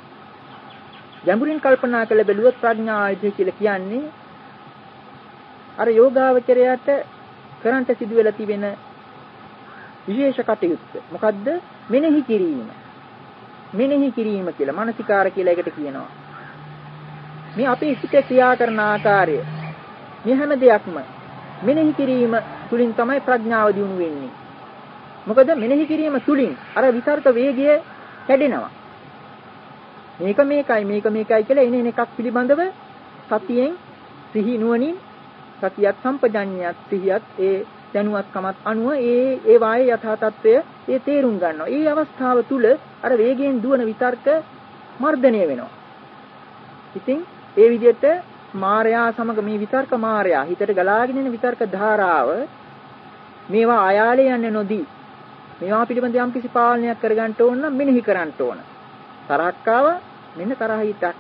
ගැඹුරින් කල්පනා කළ බැලුවොත් ප්‍රඥා ආයුධය කියලා කියන්නේ අර යෝගාවචරයට කරන්ට සිදුවෙලා තිබෙන විශේෂ කටයුත්ත. මොකද්ද? මෙනෙහි කිරීම. මෙනෙහි කිරීම කියලා මානසිකාර කියලා එකට කියනවා. මේ අපේ සිතේ ක්‍රියා කරන ආකාරය මේ හැම දෙයක්ම මෙනෙහි කිරීම තුලින් තමයි ප්‍රඥාව දියුණු වෙන්නේ. මොකද මෙනෙහි කිරීම තුලින් අර විතර්ක වේගය කැඩෙනවා. මේක මේකයි මේක මේකයි කියලා එන එකක් පිළිබඳව සතියෙන් සිහි නුවණින් සතියත් සම්පජඤ්ඤයත් සිහියත් ඒ දැනුවත්කමත් අනුව ඒ ඒ වායේ යථා තත්ත්වය ඒ තේරුම් ගන්නවා. ඒ අවස්ථාව තුල අර වේගයෙන් දුවන විතර්ක මර්ධනය වෙනවා. ඉතින් ඒ විදිහට මායя සමග මේ විතර්ක මායя හිතට ගලාගෙන එන විතර්ක ධාරාව මේවා ආයාලේ යන්නේ නොදී මේවා පිළිබඳ යම්කිසි පාලනයක් කරගන්න ඕන නම් මෙනෙහි කරන්න ඕන. තරහක් ආව මෙන්න තරහ හිතක්.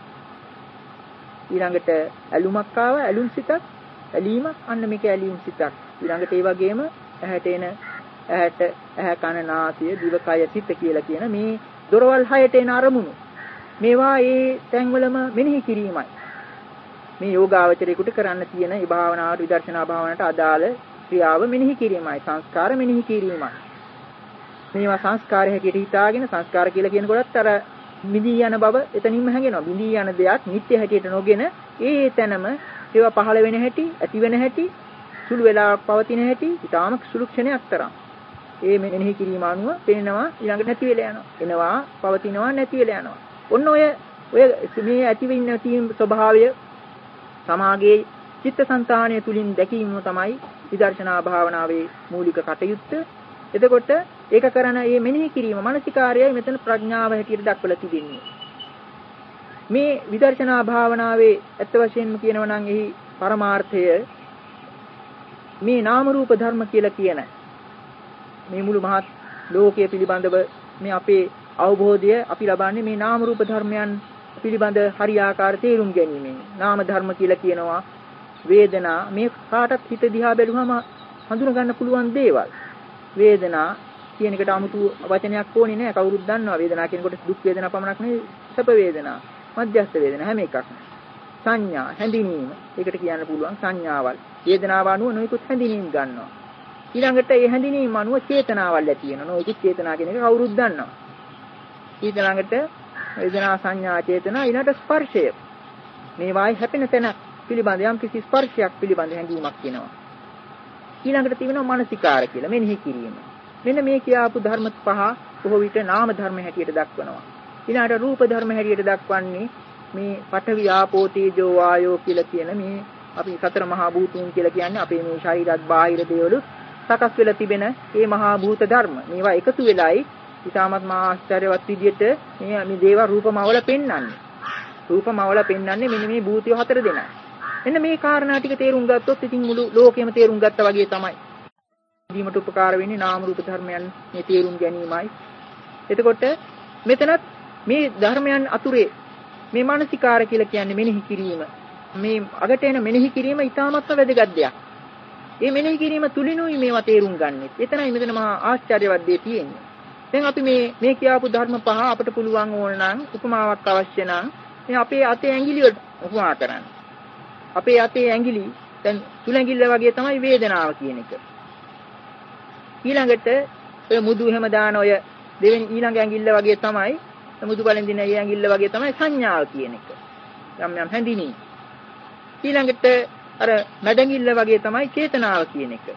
ඊළඟට ඇලුමක් ආව ඇලුම් සිතක්. ඇලීමක් අන්න මේක ඇලීම් සිතක්. ඊළඟට ඒ වගේම ඇහැට එන ඇහැට ඇහැ කන නාසය දිව කය සිත කියලා කියන මේ දොරවල් හයට එන අරමුණු මේවා ඒ තැන්වලම මෙනෙහි කිරීමයි. මේ යෝගාවචරයේකට කරන්න තියෙන ඒ භාවනාවට විදර්ශනා භාවනාවට අදාළ ක්‍රියාව මෙනෙහි කිරීමයි. සංස්කාර මෙනෙහි කිරීමයි. මේවා සංස්කාරය හැටියට හිතාගෙන සංස්කාර කියලා කියනකොටත් අර මිදී යන බව එතනින්ම හැඟෙනවා. මිදී යන දෙයක් නිත්‍ය හැටියට නොගෙන ඒ තැනම ඒවා පහළ වෙන හැටි, ඇති වෙන හැටි, සුළු වෙලාවක් පවතින හැටි, ඊටාම සුළු ක්ෂණයක් තරම්. ඒ මෙනෙහි කිරීම අනුව පේනවා ඊළඟට නැති වෙලා යනවා. එනවා, පවතිනවා, නැති වෙලා යනවා. ඔන්න ඔය ඔය මේ ඇති වෙන නැති ස්වභාවය සමාගයේ චිත්තසංතානය තුලින් දැකීම තමයි විදර්ශනා භාවනාවේ මූලික කටයුත්ත. එතකොට ඒක කරන මේ මෙනෙහි කිරීම මානසිකාර්යය මෙතන ප්‍රඥාව හැටියට දක්වලා තිබෙන්නේ. මේ විදර්ශනා භාවනාවේ ඇත්ත වශයෙන්ම කියනවා නම් එහි පරමාර්ථය මේ නාම රූප ධර්ම කියලා කියන මේ මුළු මහත් ලෝකයේ පිළිබඳව මේ අපේ අවබෝධය අපි ලබන්නේ මේ නාම රූප ධර්මයන් පිළිබඳ හරියාකාර තේරුම් ගැනීමෙන්. නාම ධර්ම කියලා කියනවා වේදනා මේ කාටත් හිත දිහා බැලුවම හඳුන ගන්න පුළුවන් දේවල්. වේදනා කියන එකට 아무තු වචනයක් ඕනේ නැහැ. කවුරුත් දන්නවා වේදනා කියනකොට දුක් වේදනා පමණක් නෙවෙයි සැප වේදනා, මධ්‍යස්ථ වේදනා හැම එකක්ම. සංඥා හැඳිනීම ඒකට කියන්න පුළුවන් සංඥාවල්. වේදනාව අනුව නොයෙකුත් හැඳිනීම් ගන්නවා. ඊළඟට ඒ හැඳිනීම් අනුව චේතනාවල් ඇති වෙනවා. නොයෙකුත් චේතනා කියන එක කවුරුත් දන්නවා. ඊළඟට වේදනා සංඥා චේතනා ඊළඟට ස්පර්ශය. මේ වායි හැපෙන තැන පිළිබඳ යම් කිසි ස්පර්ශයක් පිළිබඳ හැඟීමක් වෙනවා. ඊළඟට තියෙනවා මානසිකාර කියලා මෙනෙහි කිරීම. මෙන්න මේ කියාපු ධර්ම පහ බොහෝ විට නාම ධර්ම හැටියට දක්වනවා. ඊළඟට රූප ධර්ම හැටියට දක්වන්නේ මේ පඨවි ආපෝ තේජෝ වායෝ කියලා කියන මේ අපි සතර මහා භූතුන් කියලා කියන්නේ අපේ මේ ශරීරත් බාහිර දේවලු සකස් වෙලා තිබෙන මේ මහා භූත ධර්ම. මේවා එකතු වෙලායි ඊටමත් මහා ආශ්චර්යවත් විදියට මේ මේ දේව රූපමවල පෙන්වන්නේ. රූපමවල පෙන්වන්නේ මෙන්න මේ භූතිය හතර දෙනයි. එන්න මේ කාරණා ටික තේරුම් ගත්තොත් ඉතින් මුළු ලෝකෙම තේරුම් ගත්තා වගේ තමයි. දීමට උපකාර වෙන්නේ නාම රූප ධර්මයන් මේ තේරුම් ගැනීමයි. එතකොට මෙතනත් මේ ධර්මයන් අතුරේ මේ මානසිකාර කියලා කියන්නේ මෙනෙහි කිරීම. මේ අගට එන මෙනෙහි කිරීම ඉතාමත්ම වැදගත් දෙයක්. මේ මෙනෙහි කිරීම තුලිනුයි මේවා තේරුම් ගන්නෙ. එතනයි මෙතන මහා ආශ්චර්යවත් දේ තියෙන්නේ. දැන් අපි මේ මේ කියාපු ධර්ම පහ අපිට පුළුවන් ඕන නම් උපමාවක් අවශ්‍ය නම් මේ අපේ අතේ ඇඟිලි වලට උපමා කරන්න. අපේ අතේ ඇඟිලි දැන් සුළඟිල්ල වගේ තමයි වේදනාව කියන එක. ඊළඟට ඔය මුදු එහෙම දාන ඔය දෙවෙනි ඊළඟ ඇඟිල්ල වගේ තමයි මුදු බලෙන් දින ඒ ඇඟිල්ල වගේ තමයි සංඥාව කියන එක. යම් යම් හැඳිනී. ඊළඟට අර මැදැඟිල්ල වගේ තමයි චේතනාව කියන එක.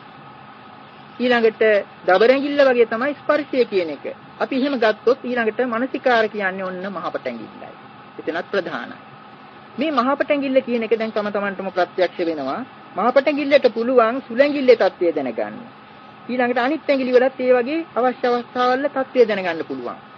ඊළඟට දබරැඟිල්ල වගේ තමයි ස්පර්ශය කියන එක. අපි එහෙම ගත්තොත් ඊළඟට මානසිකාර කියන්නේ ඔන්න මහපට ඇඟිල්ලයි. එතනත් ප්‍රධානයි. මේ මහපට ඇඟිල්ල කියන එක දැන් තම තමන්ටම ප්‍රත්‍යක්ෂ වෙනවා. මහපට ඇඟිල්ලට පුළුවන් සුළඟිල්ලේ தත්ත්වය දැනගන්න. ඊළඟට අනිත් ඇඟිලි වලත් ඒ වගේ අවශ්‍ය අවස්ථාවල தත්ත්වය දැනගන්න පුළුවන්.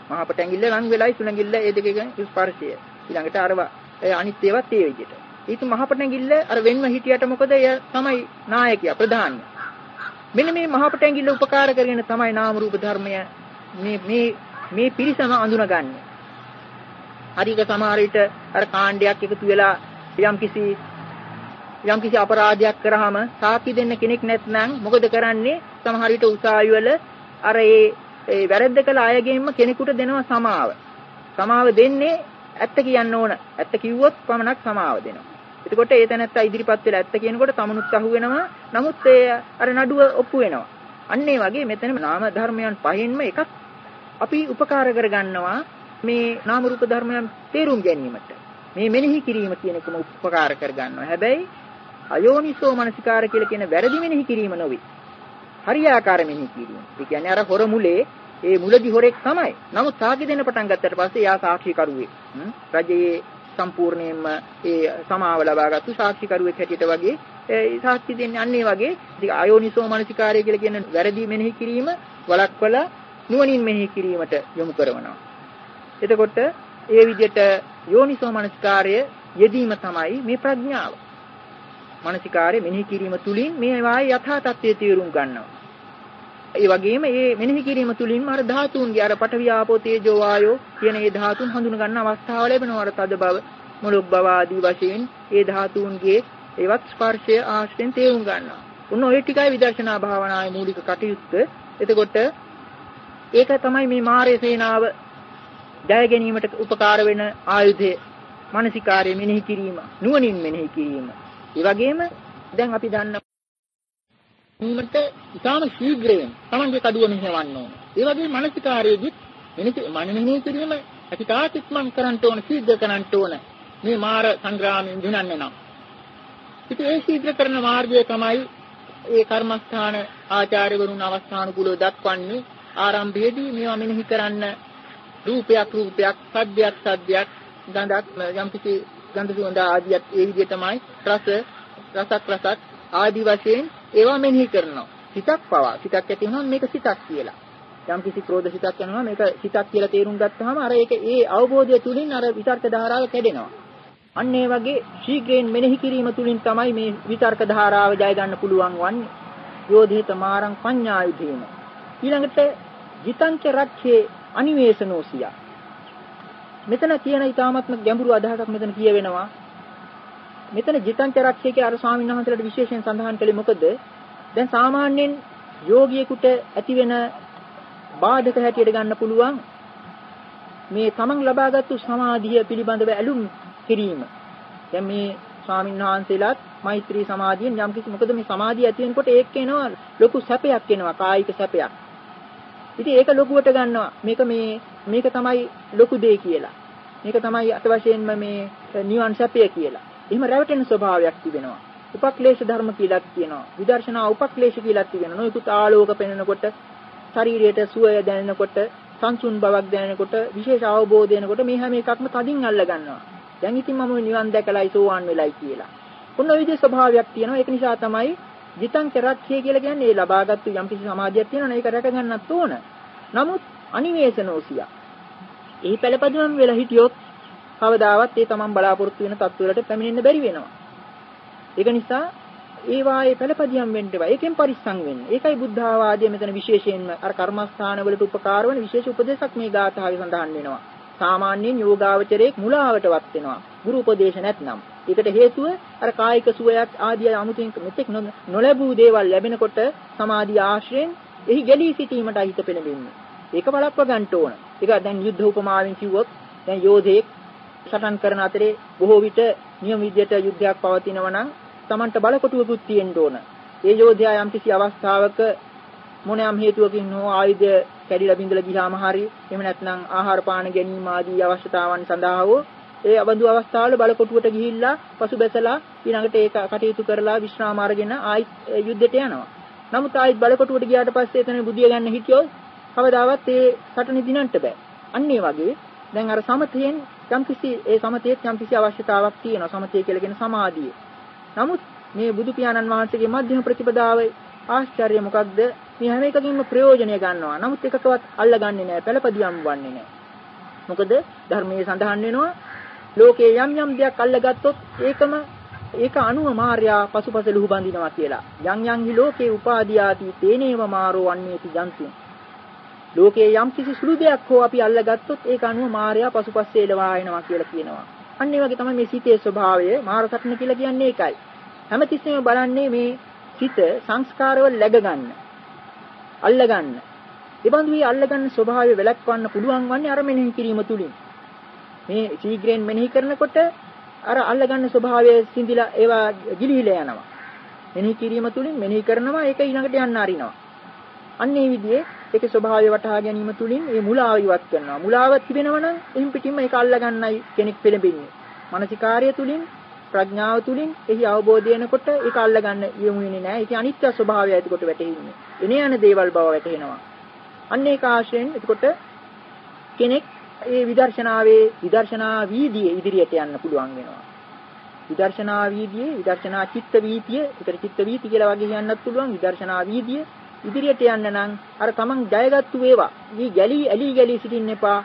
මහපට ඇඟිල්ල ලං වෙලයි සුළඟිල්ල ඒ දෙකේ ස්පර්ශය. ඊළඟට අර අනිත් ඒවාත් ඒ විදිහට. ඊට මහපට ඇඟිල්ල අර වෙන්ව හිටියට මොකද එය තමයි නායකයා ප්‍රධානය. මෙන්න මේ මහපට ඇඟිල්ල උපකාර කරගෙන තමයි නාම රූප ධර්මය මේ මේ මේ පිරිසම අඳුනගන්නේ. හරික සමහර විට අර කාණ්ඩයක් එකතු වෙලා යම්කිසි යම්කිසි අපරාධයක් කරාම සාක්ෂි දෙන්න කෙනෙක් නැත්නම් මොකද කරන්නේ? සමහර විට උසාවි වල අර ඒ ඒ වැරද්ද කළ අයගෙන්ම කෙනෙකුට දෙනවා සමාව. සමාව දෙන්නේ ඇත්ත කියන්න ඕන. ඇත්ත කිව්වොත් පමණක් සමාව දෙනවා. එතකොට ඒ තැනත්තා ඉදිරිපත් වෙලා ඇත්ත කියනකොට තමනුත් අහු වෙනවා. නමුත් ඒ අර නඩුව ඔප්පු වෙනවා. අන්න ඒ වගේ මෙතන නාම ධර්මයන් පහෙන්ම එකක් අපි උපකාර කරගන්නවා මේ නාම රූප ධර්මයන් තේරුම් ගැනීමට. මේ මෙනෙහි කිරීම කියන එකම උපකාර කරගන්නවා. හැබැයි අයෝනිසෝ මනසිකාර කියලා කියන වැරදි මෙනෙහි කිරීම නොවේ. හරියාකාර මෙනෙහි කිරීම. ඒ කියන්නේ අර හොර මුලේ ඒ මුලදි හොරෙක් තමයි. නමුත් සාක්ෂි දෙන්න පටන් ගත්තට පස්සේ එයා සාක්ෂිකරුවෙක්. රජයේ සම්පූර්ණයෙන්ම ඒ සමාව ලබාගත්තු සාක්ෂිකරුවෙක් හැටියට වගේ ඒ සාක්ෂි දෙන්නේ අන්න ඒ වගේ. ඉතින් අයෝනිසෝ මනසිකාරය කියලා කියන වැරදි මෙනෙහි කිරීම වළක්වලා නුවණින් මෙනෙහි කිරීමට යොමු කරනවා. එතකොට ඒ විදිහට යෝනිසෝ මනසිකාරය යෙදීම තමයි මේ ප්‍රඥාව. මනසිකාරය මෙනෙහි කිරීම තුලින් මේ වායේ යථා තත්ත්වයේ තේරුම් ගන්නවා. ඒ වගේම මේ මෙනෙහි කිරීම තුලින්ම අර ධාතුන්ගේ අර පඨවි ආපෝ තේජෝ වායෝ කියන මේ ධාතුන් හඳුන ගන්න අවස්ථාව ලැබෙනවා. අර තද බව, මොළොක් බව ආදී වශයෙන් මේ ධාතුන්ගේ ඒවත් ස්පර්ශය ආශ්‍රයෙන් තේරුම් ගන්නවා. උන් ඔය ටිකයි විදර්ශනා භාවනාවේ මූලික කටයුත්ත. එතකොට ඒක තමයි මේ මාරේ සේනාව ජය ගැනීමට උපකාර වෙන ආයුධය. මානසිකාර්ය මෙනෙහි කිරීම, නුවණින් මෙනෙහි කිරීම. ඒ වගේම දැන් අපි දන්න මේකට ඉතාම ශීඝ්‍රයෙන් තමන්ගේ කඩුව මෙහෙවන්න ඕන. ඒ වගේ මානසිකාර්යෙදි මෙනෙහි කිරීම අතිතාත් ඉක්මන් කරන්න ඕන, ශීඝ්‍ර කරන්න ඕන. මේ මාර සංග්‍රාමයෙන් දිනන්නේ නම්. ඉතින් ඒ ශීඝ්‍ර කරන මාර්ගය තමයි ඒ කර්මස්ථාන ආචාර්යවරුන් අවස්ථානුකූලව දක්වන්නේ. ආරම්භයේදී මේවා මෙනෙහි කරන්න රූපයක් රූපයක්, සද්දයක් සද්දයක්, ගඳක් යම්කිසි ගන්ධ සුවඳ ආදියත් ඒ විදිහටමයි, රස රසක් රසක් ආදී වශයෙන් ඒවා මෙනෙහි කරනවා. සිතක් පවා සිතක් ඇති වෙනවා මේක සිතක් කියලා. යම්කිසි ක්‍රෝධ සිතක් යනවා මේක සිතක් කියලා තේරුම් ගත්තාම අර ඒක ඒ අවබෝධය තුලින් අර විතර්ක ධාරාව කැඩෙනවා. අන්න ඒ වගේ ශීඝ්‍රයෙන් මෙනෙහි කිරීම තුලින් තමයි මේ විතර්ක ධාරාව ජය ගන්න පුළුවන් වන්නේ. යෝධේත මාරං පඤ්ඤායුධේන. ඊළඟට ජිතංච රක්ඛේ අනිවේෂනෝසිය. මෙතන කියන ඊ타මත්ම ගැඹුරු අදහසක් මෙතන කියවෙනවා. මෙතන ජිතංච රක්ඛේ කිය අර ස්වාමීන් වහන්සේලාට විශේෂයෙන් සඳහන් කළේ මොකද? දැන් සාමාන්‍යයෙන් යෝගියෙකුට ඇති වෙන බාධක හැටියට ගන්න පුළුවන් මේ තමන් ලබාගත්තු සමාධිය පිළිබඳව ඇලුම් කිරීම. දැන් මේ ස්වාමීන් වහන්සේලාත් මෛත්‍රී සමාධියෙන් යම් කිසි මොකද මේ සමාධිය ඇති වෙනකොට ඒක එනවා ලොකු සැපයක් එනවා, කායික සැපයක්. ඉතින් ඒක ලොකුවට ගන්නවා. මේක මේ මේක තමයි ලොකු දෙය කියලා. මේක තමයි අතවශයෙන්ම මේ නිවන් සැපය කියලා. එහෙම රැවටෙන ස්වභාවයක් තිබෙනවා. උපක්ලේශ ධර්ම කියලා කියනවා. විදර්ශනා උපක්ලේශ කියලා කියනවා. නොයෙකුත් ආලෝක පෙනෙනකොට, ශරීරයට සුවය දැනෙනකොට, සංසුන් බවක් දැනෙනකොට, විශේෂ අවබෝධය එනකොට මේ හැම එකක්ම තදින් අල්ල ගන්නවා. දැන් ඉතින් මම නිවන් දැකලායි සෝවාන් වෙලයි කියලා. ඔන්න ඔය විදිහේ ස්වභාවයක් තියෙනවා. ඒක නිසා තමයි ජිතං කරක්ඛේ කියලා කියන්නේ ඒ ලබාගත්තු යම්කිසි සමාධියක් තියෙනවනේ ඒක රැක ගන්නත් ඕන. නමුත් අනිවේෂනෝසිය. එහි පළපදුම් වෙලා හිටියොත් කවදාවත් ඒ තමන් බලාපොරොත්තු වෙන තත්ත්වවලට පැමිණෙන්න බැරි වෙනවා. ඒක නිසා ඒ වායේ පළපදියම් වෙන්න බෑ. ඒකෙන් පරිස්සම් වෙන්න. ඒකයි බුද්ධ ආවාදයේ මෙතන විශේෂයෙන්ම අර කර්මස්ථාන වලට උපකාර වන විශේෂ උපදේශක් මේ ගාථාවේ සඳහන් වෙනවා. සාමාන්‍යයෙන් යෝගාවචරයේ මුලාවටවත් වෙනවා. ගුරු උපදේශ නැත්නම්. ඒකට හේතුව අර කායික සුවයක් ආදී 아무තෙන් මෙතෙක් නොලැබූ දේවල් ලැබෙනකොට සමාධි ආශ්‍රයෙන් එහි ගැලී සිටීමට හිත පෙළඹෙන්නේ. ඒක බලප්ප ගන්න ඕන. ඒක දැන් යුද්ධ උපමාවෙන් කිව්වොත් දැන් යෝධයෙක් සටන් කරන අතරේ බොහෝ විට නියම විදියට යුද්ධයක් පවතිනවා නම් Tamanට බලකොටුවකුත් තියෙන්න ඕන. ඒ යෝධයා යම් කිසි අවස්ථාවක මොනෑම් හේතුවකින් හෝ ආයුධ කැඩිලා බිඳලා ගියාම හරි එහෙම නැත්නම් ආහාර පාන ගැනීම ආදී අවශ්‍යතාවන් සඳහා හෝ ඒ අවඳු අවස්ථාවල බලකොටුවට ගිහිල්ලා පසුබැසලා ඊළඟට ඒක කටයුතු කරලා විශ්‍රාම අරගෙන ආයි යුද්ධයට යනවා. නමුත් ආයි බලකොටුවට ගියාට පස්සේ එතන බුදිය ගන්න හිටියොත් කවදාවත් ඒ සටන දිනන්න බෑ. අන්න ඒ වගේ දැන් අර සමතයෙන් යම්කිසි ඒ සමතයේ යම්කිසි අවශ්‍යතාවක් තියෙනවා. සමතය කියලා කියන සමාධිය. නමුත් මේ බුදු පියාණන් වහන්සේගේ මධ්‍යම ප්‍රතිපදාවේ ආශ්චර්ය මොකක්ද? මේ හැම එකකින්ම ප්‍රයෝජනය ගන්නවා. නමුත් එකකවත් අල්ලගන්නේ නැහැ. පළපදියම් වන්නේ නැහැ. මොකද ධර්මයේ සඳහන් වෙනවා ලෝකේ යම් යම් දෙයක් අල්ලගත්තොත් ඒකම ඒක අනුව මාර්යා පසුපස ලුහු බඳිනවා කියලා. යම් යම් හි ලෝකේ උපාදීයාති තේනේව මාරෝ අන්නේති ජන්තු. ලෝකේ යම් කිසි සුළු දෙයක් හෝ අපි අල්ලගත්තොත් ඒක අනුව මාර්යා පසුපස්සේ එළවා එනවා කියලා කියනවා. අන්න ඒ වගේ තමයි මේ සිතේ ස්වභාවය මාර සටන කියලා කියන්නේ ඒකයි. හැමතිස්සෙම බලන්නේ මේ සිත සංස්කාරවල läග ගන්න. අල්ල ගන්න. ඒ බඳු මේ අල්ල ගන්න ස්වභාවය වැළක්වන්න පුළුවන් වන්නේ අර මෙනෙහි කිරීම තුලින්. මේ සීග්‍රෙන් මෙනෙහි කරනකොට අර අල්ල ගන්න ස්වභාවය සිඳිලා ඒවා ගිලිහිලා යනවා. මෙනෙහි කිරීම තුලින් මෙනෙහි කරනවා ඒක ඊළඟට යන්න අරිනවා. අන්න ඒ විදිහේ ඒකේ ස්වභාවය වටහා ගැනීම තුලින් මේ මුලාව ඉවත් කරනවා. මුලාව තිබෙනවා නම් එහින් පිටින්ම ඒක අල්ල ගන්නයි කෙනෙක් පෙළඹෙන්නේ. මානසිකාර්ය තුලින් ප්‍රඥාව තුලින් එහි අවබෝධය වෙනකොට ඒක අල්ල ගන්න යොමු වෙන්නේ නැහැ. ඒකේ අනිත්‍ය ස්වභාවය එතකොට වැටහෙන්නේ. එනේ යන දේවල් බව වැටහෙනවා. අන්න ඒක ආශ්‍රයෙන් එතකොට කෙනෙක් ඒ විදර්ශනාවේ විදර්ශනා වීදියේ ඉදිරියට යන්න පුළුවන් වෙනවා. විදර්ශනා වීදියේ විදර්ශනා චිත්ත වීතිය, ඒකට චිත්ත වීති කියලා වගේ කියන්නත් පුළුවන්. විදර්ශනා වීදිය ඉදිරියට යන්න නම් අර තමන් ජයගත්තු වේවා. මේ ගැලී ඇලී ගැලී සිටින්න එපා.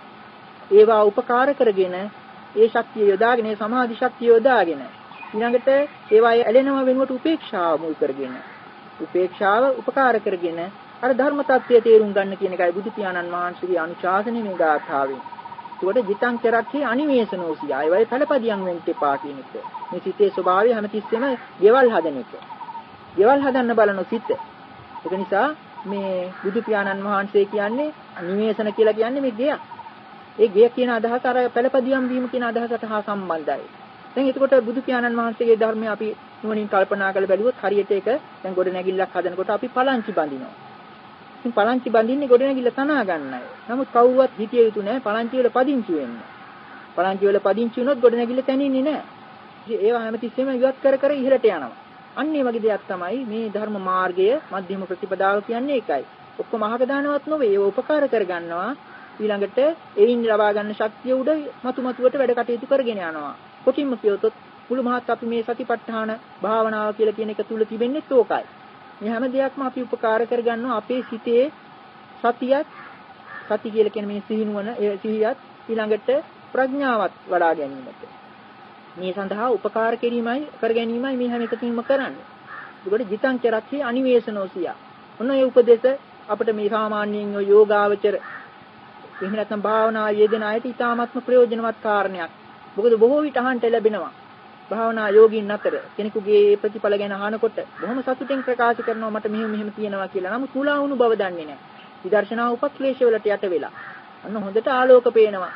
ඒවා උපකාර කරගෙන ඒ ශක්තිය යොදාගෙන ඒ සමාධි ශක්තිය යොදාගෙන ඊළඟට ඒවා ඇලෙනව වෙනුවට උපේක්ෂාව මුල් කරගෙන උපේක්ෂාව උපකාර කරගෙන අර ධර්ම tattya තේරුම් ගන්න කියන එකයි බුදු පියාණන් වහන්සේගේ අනුශාසනයේ මේ ගාථාවෙන්. ඒකට ජිතං චරක්ඛේ අනිවේසනෝසිය. ආයවයි ඵලපදියම් වෙන්න එපා කියන එක. මේ සිතේ ස්වභාවය හැමතිස්සෙම ගෙවල් හදන එක. ගෙවල් හදන්න බලන සිත. ඒක නිසා මේ බුදු පියාණන් වහන්සේ කියන්නේ අනිවේසන කියලා කියන්නේ මේ ගෙයක්. ඒ ගෙය කියන අදහස අර ඵලපදියම් වීම කියන අදහසට හා සම්බන්ධයි. දැන් එතකොට බුදු පියාණන් වහන්සේගේ ධර්මය අපි නුවණින් කල්පනා කරලා බැලුවොත් හරියට ඒක දැන් ගොඩ නැගිල්ලක් හදනකොට අපි පලංචි බඳිනවා. ඉතින් පලංචි බඳින්නේ ගොඩ නැගිල්ල තනා ගන්නයි. නමුත් කවුරුවත් හිතිය යුතු නැහැ පලංචි වල පදිංචි වෙන්න. පලංචි වල පදිංචි වුණොත් ගොඩ නැගිල්ල තැනින්නේ නැහැ. ඒවා හැමතිස්සෙම ඉවත් කර කර ඉහළට යනවා. අන්න ඒ වගේ දෙයක් තමයි මේ ධර්ම මාර්ගය මධ්‍යම ප්‍රතිපදාව කියන්නේ ඒකයි. ඔක්කොම අහක දානවත් නොවේ. ඒව උපකාර කර ගන්නවා. ඊළඟට ඒයින් ලබා ගන්න ශක්තිය උඩ මතු මතුවට වැඩ කටයුතු කරගෙන යනවා. කොටින්ම කියොත් මුළු මහත් අපි මේ සතිපට්ඨාන භාවනාව කියලා කියන එක තුල තිබෙන්නේ තෝකයි. මේ හැම දෙයක්ම අපි උපකාර කරගන්නවා අපේ සිතේ සතියත් සති කියලා කියන මේ සිහිනුවන ඒ සිහියත් ඊළඟට ප්‍රඥාවත් වඩා ගැනීමට. මේ සඳහා උපකාර කිරීමයි කර ගැනීමයි මේ හැම එකකින්ම කරන්නේ. ඒකට ජිතං චරක්ඛේ අනිවේසනෝසිය. ඔන්න ඒ උපදේශ අපිට මේ සාමාන්‍යයෙන් යෝගාවචර එහෙම නැත්නම් භාවනා යෙදෙන අයට ඉතාමත්ම ප්‍රයෝජනවත් කාරණයක්. මොකද බොහෝ විට අහන්නට ලැබෙනවා. භාවනා යෝගීන් අතර කෙනෙකුගේ ප්‍රතිඵල ගැන අහනකොට බොහොම සතුටින් ප්‍රකාශ කරනවා මට මෙහෙම මෙහෙම තියෙනවා කියලා. නමුත් මුලා වුණු බව දන්නේ නැහැ. විදර්ශනා උපක්ලේශ වලට යට වෙලා. අන්න හොඳට ආලෝක පේනවා.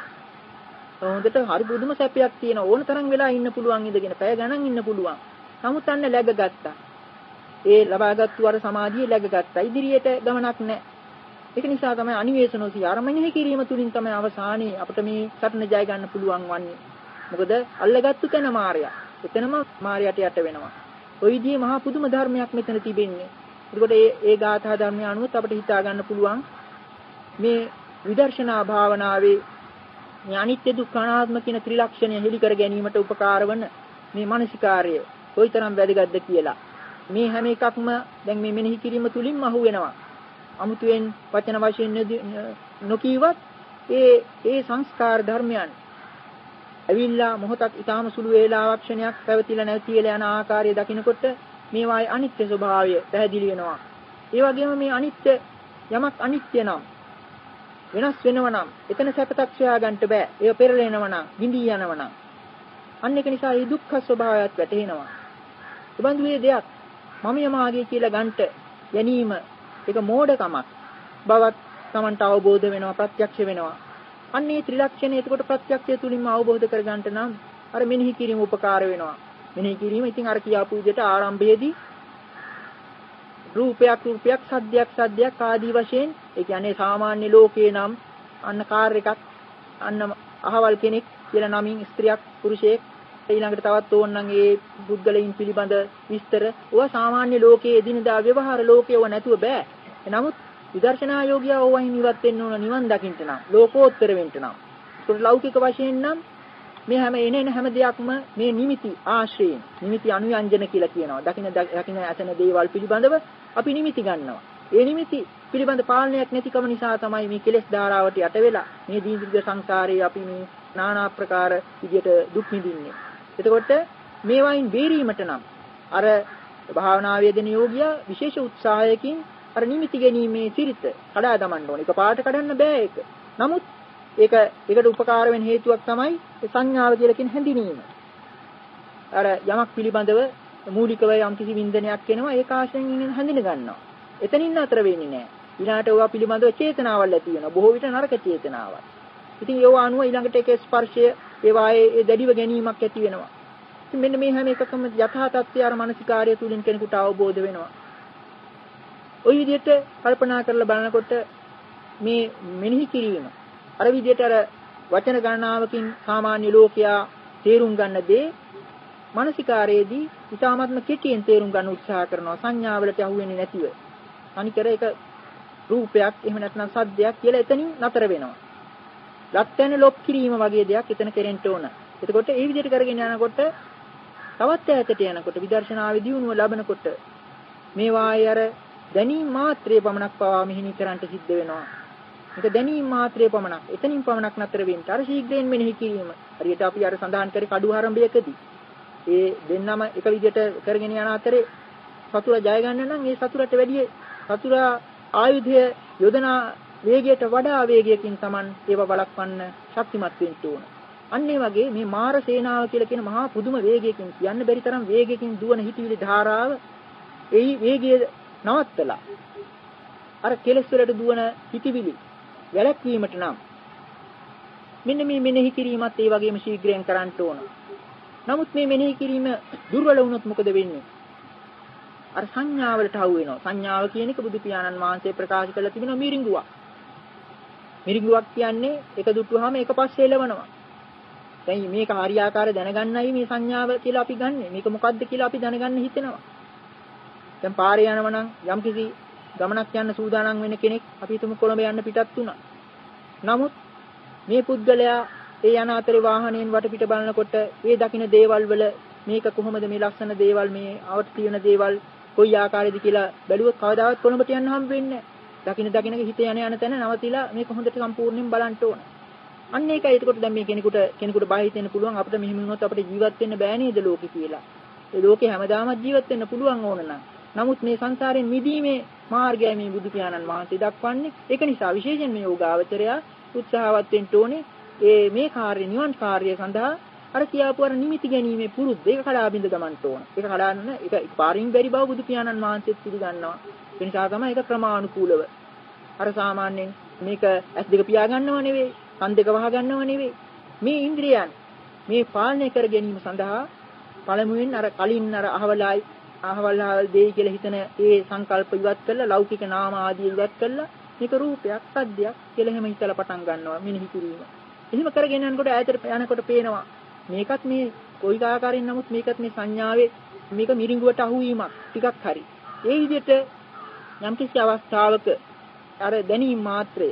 හොඳට හරි බුදුම සැපයක් තියෙන ඕන තරම් වෙලා ඉන්න පුළුවන් ඉඳගෙන පැය ගණන් ඉන්න පුළුවන්. නමුත් අන්න läග ගත්තා. ඒ ලබාගත්තු අර සමාධිය läග ගත්තා. ඉදිරියට ගමනක් නැහැ. ඒක නිසා තමයි අනිවේසනෝසී ආරමණය කිරීම තුලින් තමයි අවසානයේ අපිට මේ සටන ජය ගන්න පුළුවන් වන්නේ. මොකද අල්ලගත්තු තැන මායя. එතනම මායයට යට වෙනවා. ওই විදිහේ මහා පුදුම ධර්මයක් මෙතන තිබෙන්නේ. ඒකට ඒ ඒ ගාථා ධර්මය අනුවත් අපිට හිතා ගන්න පුළුවන් මේ විදර්ශනා භාවනාවේ මේ අනිත්‍ය දුක්ඛ අනාත්ම කියන ත්‍රිලක්ෂණය හෙළි කර ගැනීමට උපකාර වන මේ මානසිකාර්ය කොයිතරම් වැදගත්ද කියලා. මේ හැම එකක්ම දැන් මේ මෙනෙහි කිරීම තුලින්ම අහු වෙනවා. අමුතුවෙන් වචන වශයෙන් නොකීවත් ඒ ඒ සංස්කාර ධර්මයන් අවිල්ලා මොහොතක් ඊටාම සුළු වේලාවක් ක්ෂණයක් පැවතිලා නැතිලා යන ආකාරය දකිනකොට මේවායේ අනිත්‍ය ස්වභාවය පැහැදිලි වෙනවා. ඒ වගේම මේ අනිත්‍ය යමක් අනිත්‍ය නම් වෙනස් වෙනව නම් එතන සැපතක් සොයා ගන්නට බෑ. ඒව පෙරලෙනව නම් විඳී යනව නම් අන්න ඒක නිසා මේ දුක්ඛ ස්වභාවයත් වැටහෙනවා. ඒ බඳු මේ දෙයක් මම යමාගේ කියලා ගන්නට ගැනීම ඒක මෝඩකමක් බවත් Tamanට අවබෝධ වෙනවා ප්‍රත්‍යක්ෂ වෙනවා. අන්න මේ ත්‍රිලක්ෂණය එතකොට ප්‍රත්‍යක්ෂය තුලින්ම අවබෝධ කර ගන්නට නම් අර මෙනෙහි කිරීම උපකාර වෙනවා. මෙනෙහි කිරීම ඉතින් අර කියාපු විදිහට ආරම්භයේදී රූපයක් රූපයක් සද්දයක් සද්දයක් ආදී වශයෙන් ඒ කියන්නේ සාමාන්‍ය ලෝකේ නම් අන්න කාර් එකක් අන්න අහවල් කෙනෙක් කියලා නමින් ස්ත්‍රියක් පුරුෂයෙක් ඊළඟට තවත් ඕනනම් ඒ පුද්ගලයන් පිළිබඳ විස්තර ඕවා සාමාන්‍ය ලෝකයේ එදිනදා ව්‍යවහාර ලෝකේ ඕවා නැතුව බෑ. නමුත් විදර්ශනා යෝගියා ඕවයින් ඉවත් වෙන්න ඕන නිවන් දකින්න නම් ලෝකෝත්තර වෙන්න නම් ඒක ලෞකික වශයෙන් නම් මේ හැම එනේන හැම දෙයක්ම මේ නිමිති ආශ්‍රයෙන් නිමිති අනුයන්ජන කියලා කියනවා. දකින්න දකින්න ඇසෙන දේවල් පිළිබඳව අපි නිමිති ගන්නවා. ඒ නිමිති පිළිබඳ පාලනයක් නැතිකම නිසා තමයි මේ කෙලෙස් ධාරාවට යට වෙලා මේ දීර්ඝ සංසාරයේ අපි මේ নানা ආකාර විදියට දුක් විඳින්නේ. එතකොට මේ වයින් බේරීමට නම් අර භාවනා වේදන යෝගියා විශේෂ උත්සාහයකින් අර නිමිති ගැනීමේ සිරිත කඩා දමන්න ඕනේ. ඒක පාට කඩන්න බෑ ඒක. නමුත් ඒක ඒකට උපකාර වෙන හේතුවක් තමයි සංඥාව කියලා කියන හැඳිනීම. අර යමක් පිළිබඳව මූලිකව යම් කිසි වින්දනයක් එනවා ඒක ආශ්‍රයෙන් හැඳින ගන්නවා. එතනින් අතර වෙන්නේ නැහැ. ඊළාට ඒවා පිළිබඳව චේතනාවල් ඇති වෙනවා. බොහෝ විට නරක චේතනාවක්. ඉතින් ඒවා අනුව ඊළඟට ඒකේ ස්පර්ශය ඒවායේ දැඩිව ගැනීමක් ඇති වෙනවා. ඉතින් මෙන්න මේ හැම එකකම යථා තත්ත්වය අර මානසිකාර්ය තුලින් කෙනෙකුට අවබෝධ වෙනවා. ওই විදිහට කල්පනා කරලා බලනකොට මේ මෙනෙහි කිරීම අර විදිහට අර වචන ගණනාවකින් සාමාන්‍ය ලෝකයා තේරුම් ගන්න දේ මානසිකාරයේදී ඉතාමත්ම කෙටියෙන් තේරුම් ගන්න උත්සාහ කරනවා සංඥාවලට අහු වෙන්නේ නැතිව. අනිකර ඒක රූපයක් එහෙම නැත්නම් සද්දයක් කියලා එතනින් නතර වෙනවා. ලක්තැන ලොප් කිරීම වගේ දෙයක් එතන කෙරෙන්න ඕන. එතකොට ඒ විදිහට කරගෙන යනකොට තවත් ඈතට යනකොට විදර්ශනාවේ දියුණුව ලබනකොට මේ වායේ අර දැනීම මාත්‍රේ පමණක් පවා මෙහිණි කරන්ට සිද්ධ වෙනවා. මේක දැනීම මාත්‍රේ පමණක්. එතනින් පමණක් නතර වෙන්න. අර ශීඝ්‍රයෙන් මෙනෙහි කිරීම. හරියට අපි අර සඳහන් කරේ කඩු ආරම්භයකදී. ඒ දෙන්නම එක විදිහට කරගෙන යන අතරේ සතුරා ජය ගන්න නම් ඒ සතුරට වැඩි සතුරා ආයුධය යොදනා වේගයට වඩා වේගයකින් Taman ඒව බලක්වන්න ශක්තිමත් වෙන්න ඕන. අන්න ඒ වගේ මේ මාර සේනාව කියලා කියන මහා පුදුම වේගයකින් කියන්න බැරි තරම් වේගයකින් දුවන හිතවිලි ධාරාව ඒ වේගය නවත්තලා අර කෙලස් වලට දුවන හිතවිලි වැළැක්වීමට නම් මෙන්න මේ මෙනෙහි කිරීමත් ඒ වගේම ශීඝ්‍රයෙන් කරන්න ඕන. නමුත් මේ මෙනෙහි කිරීම දුර්වල වුණොත් මොකද වෙන්නේ? අර සංඥාවලට අහු වෙනවා. සංඥාව කියන එක බුදු පියාණන් වහන්සේ ප්‍රකාශ කරලා තිබෙනවා මිරිඟුවක්. මිරිඟුවක් කියන්නේ එක දුටුවාම එක පස්සේ එලවනවා. දැන් මේක හරියාකාර දැනගන්නයි මේ සංඥාව කියලා අපි ගන්නෙ. මේක මොකද්ද කියලා අපි දැනගන්න හිතෙනවා. දැන් පාරේ යනව නම් යම්කිසි ගමනක් යන්න සූදානම් වෙන කෙනෙක් අපි හිතමු කොළඹ යන්න පිටත් වුණා. නමුත් මේ පුද්ගලයා ඒ යන අතරේ වාහනයෙන් වටපිට බලනකොට ඒ දකින්න දේවල් වල මේක කොහොමද මේ ලස්සන දේවල් මේ අවට තියෙන දේවල් කොයි ආකාරයේද කියලා බැලුවොත් කවදාවත් කොළඹට යන්න හම්බ වෙන්නේ නැහැ. දකින්න දකින්න හිත යන යන තැන නවතිලා මේක හොඳට සම්පූර්ණයෙන් බලන්න ඕන. අන්න ඒකයි එතකොට දැන් මේ කෙනෙකුට කෙනෙකුට බය හිතෙන්න පුළුවන් අපිට මෙහෙම වුණොත් අපිට ජීවත් වෙන්න බෑ නේද ලෝකේ කියලා. ඒ ලෝකේ හැමදාම ජීවත් වෙන්න පුළුවන් ඕන නම්. නමුත් මේ සංසාරයෙන් මිදීමේ මාර්ගය මේ බුදු පියාණන් වහන්සේ දක්වන්නේ. ඒක නිසා විශේෂයෙන් මේ යෝගාවචරය උත්සාහවත් වෙන්න ඕනේ. ඒ මේ කාර්ය නිවන් කාර්යය සඳහා අර කියාපු අර නිමිති ගැනීමේ පුරුද්ද ඒක කඩා බින්ද ගමන්ට ඕන. ඒක කඩන්න ඒක පාරින් බැරි බව බුදු පියාණන් වහන්සේත් පිළිගන්නවා. ඒ නිසා තමයි ඒක ක්‍රමානුකූලව. අර සාමාන්‍යයෙන් මේක ඇස් දෙක පියා ගන්නව නෙවෙයි, කන් දෙක වහ ගන්නව නෙවෙයි. මේ ඉන්ද්‍රියයන් මේ පාලනය කර ගැනීම සඳහා පළමුවෙන් අර කලින් අර අහවලයි අහවල් දෙයි කියලා හිතන ඒ සංකල්ප ඉවත් කරලා ලෞකික නාම ආදී ඉවත් කරලා මේක රූපයක්, සද්දයක් කියලා එහෙම හිතලා පටන් ගන්නවා මෙනෙහි කිරීම. එහෙම කරගෙන යනකොට ඈතට යනකොට පේනවා මේකත් මේ කොයි ආකාරයෙන් නමුත් මේකත් මේ සංඥාවේ මේක මිරිඟුවට අහුවීමක් ටිකක් හරි. ඒ විදිහට යම්කිසි අවස්ථාවක අර දැනීම මාත්‍රය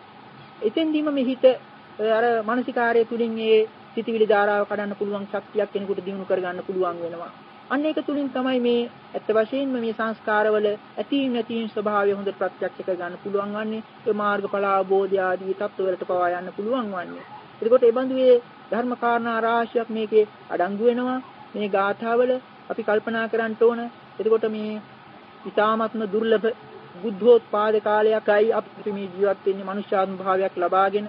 එතෙන්දීම මේ හිත අර මානසිකාර්යය තුලින් ඒ සිතිවිලි ධාරාව කඩන්න පුළුවන් ශක්තියක් කෙනෙකුට දිනු කර ගන්න පුළුවන් වෙනවා. අන්න ඒක තුලින් තමයි මේ ඇත්ත වශයෙන්ම මේ සංස්කාරවල ඇතීම් නැතිීම් ස්වභාවය හොඳට ප්‍රත්‍යක්ෂ කර ගන්න පුළුවන් වන්නේ. ඒ මාර්ගඵල අවබෝධය ආදී තත්ත්වවලට පවා යන්න පුළුවන් වන්නේ. එතකොට ඒ බඳු මේ ධර්ම කාරණා රාශියක් මේකේ අඩංගු වෙනවා. මේ ගාථාවල අපි කල්පනා කරන්න ඕන. එතකොට මේ ඊ타ත්ම දුර්ලභ බුද්ධෝත්පාද කාලයකයි අපි මේ ජීවත් වෙන්නේ මනුෂ්‍යාත්ම භාවයක් ලබාගෙන.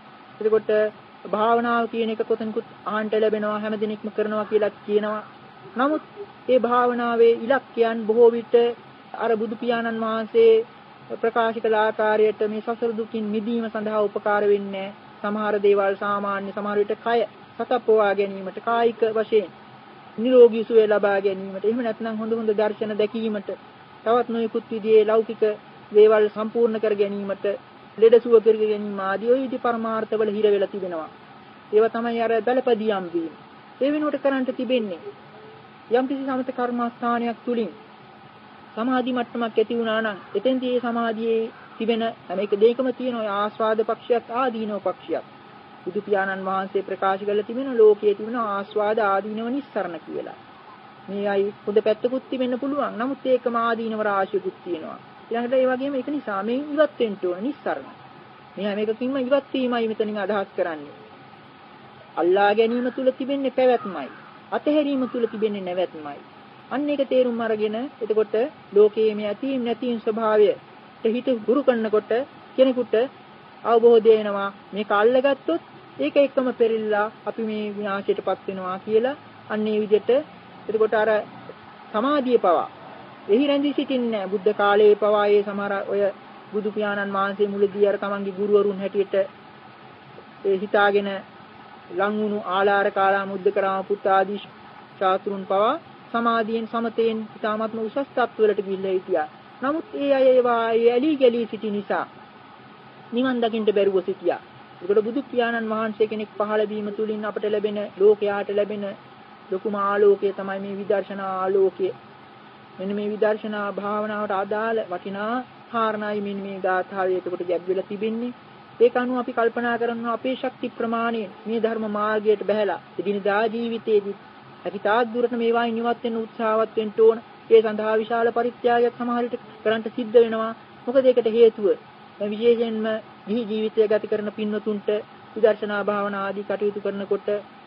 එතකොට භාවනාව කියන එක කොතනකුත් අහන්න ලැබෙනවා හැමදිනෙකම කරනවා කියලා කියනවා. නමුත් ඒ භාවනාවේ ඉලක්කයන් බොහෝ විට අර බුදු පියාණන් වහන්සේ ප්‍රකාශ කළ ආකාරයට මේ සසර දුකින් මිදීම සඳහා උපකාර වෙන්නේ සමහර දේවල් සාමාන්‍ය සමහර විට කය සතප්පවා ගැනීමට කායික වශයෙන් නිරෝගී සුවය ලබා ගැනීමට එහෙම නැත්නම් හොඳ හොඳ දර්ශන දැකීමට තවත් නොයෙකුත් විදිහේ ලෞකික දේවල් සම්පූර්ණ කර ගැනීමට ලෙඩ සුව කර ගැනීම ආදී ওই විදි පරමාර්ථවල හිර වෙලා තිබෙනවා. ඒවා තමයි අර දලපදියම් වීම. ඒ වෙනුවට කරන්ට තිබෙන්නේ යම් කිසි සමත කර්මස්ථානයක් තුලින් සමාධි මට්ටමක් ඇති වුණා නම් එතෙන්දී ඒ සමාධියේ තිබෙන හැම එක දෙයකම තියෙන ඔය ආස්වාද පක්ෂයක් ආදීනව පක්ෂයක්. බුදු පියාණන් වහන්සේ ප්‍රකාශ කළ තිබෙන ලෝකයේ තිබෙන ආස්වාද ආදීනව නිස්සරණ කියලා. මේ අයි හොඳ පැත්තකුත් තිබෙන්න පුළුවන්. නමුත් ඒකම ආදීනව රාශියකුත් තියෙනවා. ඊළඟට ඒ වගේම ඒක නිසා මේ ඉවත් වෙන්න ඕන නිස්සාරණ. මේ හැම එකකින්ම ඉවත් වීමයි මෙතනින් අදහස් කරන්නේ. අල්ලා ගැනීම තුල තිබෙන්නේ පැවැත්මයි. අතහැරීම තුල තිබෙන්නේ නැවැත්මයි. අන්න ඒක තේරුම් අරගෙන එතකොට ලෝකයේ මේ ඇතීම් නැතිම් ස්වභාවය හිත ගුරු කරනකොට කෙනෙකුට අවබෝධය වෙනවා මේක අල්ලගත්තොත් ඒක එක්කම පෙරilla අපි මේ විනාශයටපත් වෙනවා කියලා. අන්න ඒ විදිහට එතකොට අර සමාධිය පවා එහි රැඳී සිටින්නේ බුද්ධ කාලයේ පවා ඒ සමහර ඔය බුදු පියාණන් වහන්සේ මුලදී අර තමන්ගේ ගුරුවරුන් හැටියට ඒ හිතාගෙන ලං වුණු ආලාර කාලා මුද්දකරාම පුත් ආදී ශාස්ත්‍රුන් පවා සමාධියෙන් සමතෙන් ඉතාමත්ම උසස් තත්ත්වවලට ගිහිල්ලා හිටියා. නමුත් ඒ අය ඒවා ඇලී ගැලී සිටි නිසා නිවන් දකින්න බැරුව සිටියා. ඒකට බුදු පියාණන් වහන්සේ කෙනෙක් පහළ වීම තුලින් අපට ලැබෙන ලෝකයාට ලැබෙන ලොකුම ආලෝකය තමයි මේ විදර්ශනා ආලෝකය. මෙන්න මේ විදර්ශනා භාවනාවට අදාළ වටිනා කාරණායි මෙන්න මේ ගාථාවේ එතකොට ගැබ් වෙලා තිබෙන්නේ. ඒක අනුව අපි කල්පනා කරනවා අපේ ශක්ති ප්‍රමාණයෙන් මේ ධර්ම මාර්ගයට බැහැලා එදිනදා ජීවිතයේදී අපි තාක් දුරට මේවායින් ඉවත් වෙන්න උත්සාහවත් වෙන්න ඕන. ඒ සඳහා විශාල පරිත්‍යාගයක් සමහර විට කරන්න සිද්ධ වෙනවා. මොකද ඒකට හේතුව විශේෂයෙන්ම ගිහි ජීවිතය ගත කරන පින්වතුන්ට විදර්ශනා භාවනා ආදී කටයුතු කරනකොට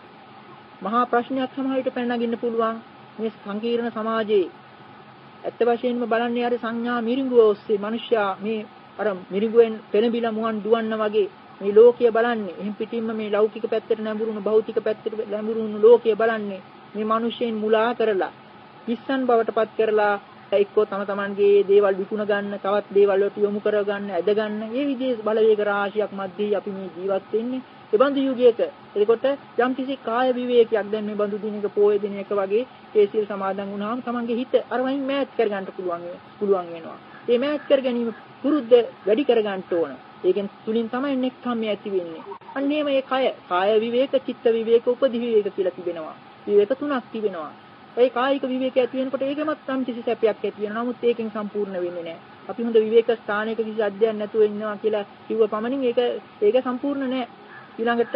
මහා ප්‍රශ්නයක් සමහර විට පැන නගින්න පුළුවන්. මේ සංකීර්ණ සමාජයේ ඇත්ත වශයෙන්ම බලන්නේ අර සංඥා මිරිඟුව ඔස්සේ මිනිස්සයා මේ අර මිරිඟුවෙන් පෙළඹිලා මුවන් දුවන්න වගේ මේ ලෝකය බලන්නේ. එහෙන් පිටින්ම මේ ලෞකික පැත්තට නැඹුරුණු භෞතික පැත්තට නැඹුරුණු ලෝකය බලන්නේ මේ මිනිස්සෙන් මුලා කරලා පිස්සන් බවට පත් කරලා එක්කෝ තම තමන්ගේ දේවල් විකුණ ගන්න, තවත් දේවල් වලට යොමු කර ගන්න, ඇද ගන්න. මේ විදිහේ බලවේග රාශියක් මැද්දේ අපි මේ ජීවත් වෙන්නේ. ඒ බඳු යුගයක. එතකොට යම් කිසි කාය විවේකයක් දැන් මේ බඳු දිනක පොයේ දිනක වගේ ඒ සීල් සමාදන් වුණාම තමන්ගේ හිත අර වයින් මෑත් කර ගන්න පුළුවන් පුළුවන් වෙනවා. මේ මෑත් කර ගැනීම පුරුද්ද වැඩි කර ගන්න ඕන. ඒකෙන් තුලින් තමයි නෙක්ඛම්ම ඇති වෙන්නේ. අන්න එහෙම මේ කය, කාය විවේක, චිත්ත විවේක, උපදි විවේක කියලා තිබෙනවා. විවේක තුනක් තිබෙනවා. ඒ කායික විවේකය ඇති වෙනකොට ඒකෙමත් සම් කිසි සැපයක් ඇති වෙනවා. නමුත් ඒකෙන් සම්පූර්ණ වෙන්නේ නැහැ. අපි හොඳ විවේක ස්ථානයක කිසි අධ්‍යයන නැතුව ඉන්නවා කියලා කිව්ව පමණින් ඒක ඒක සම්පූර්ණ නැහැ. ඊළඟට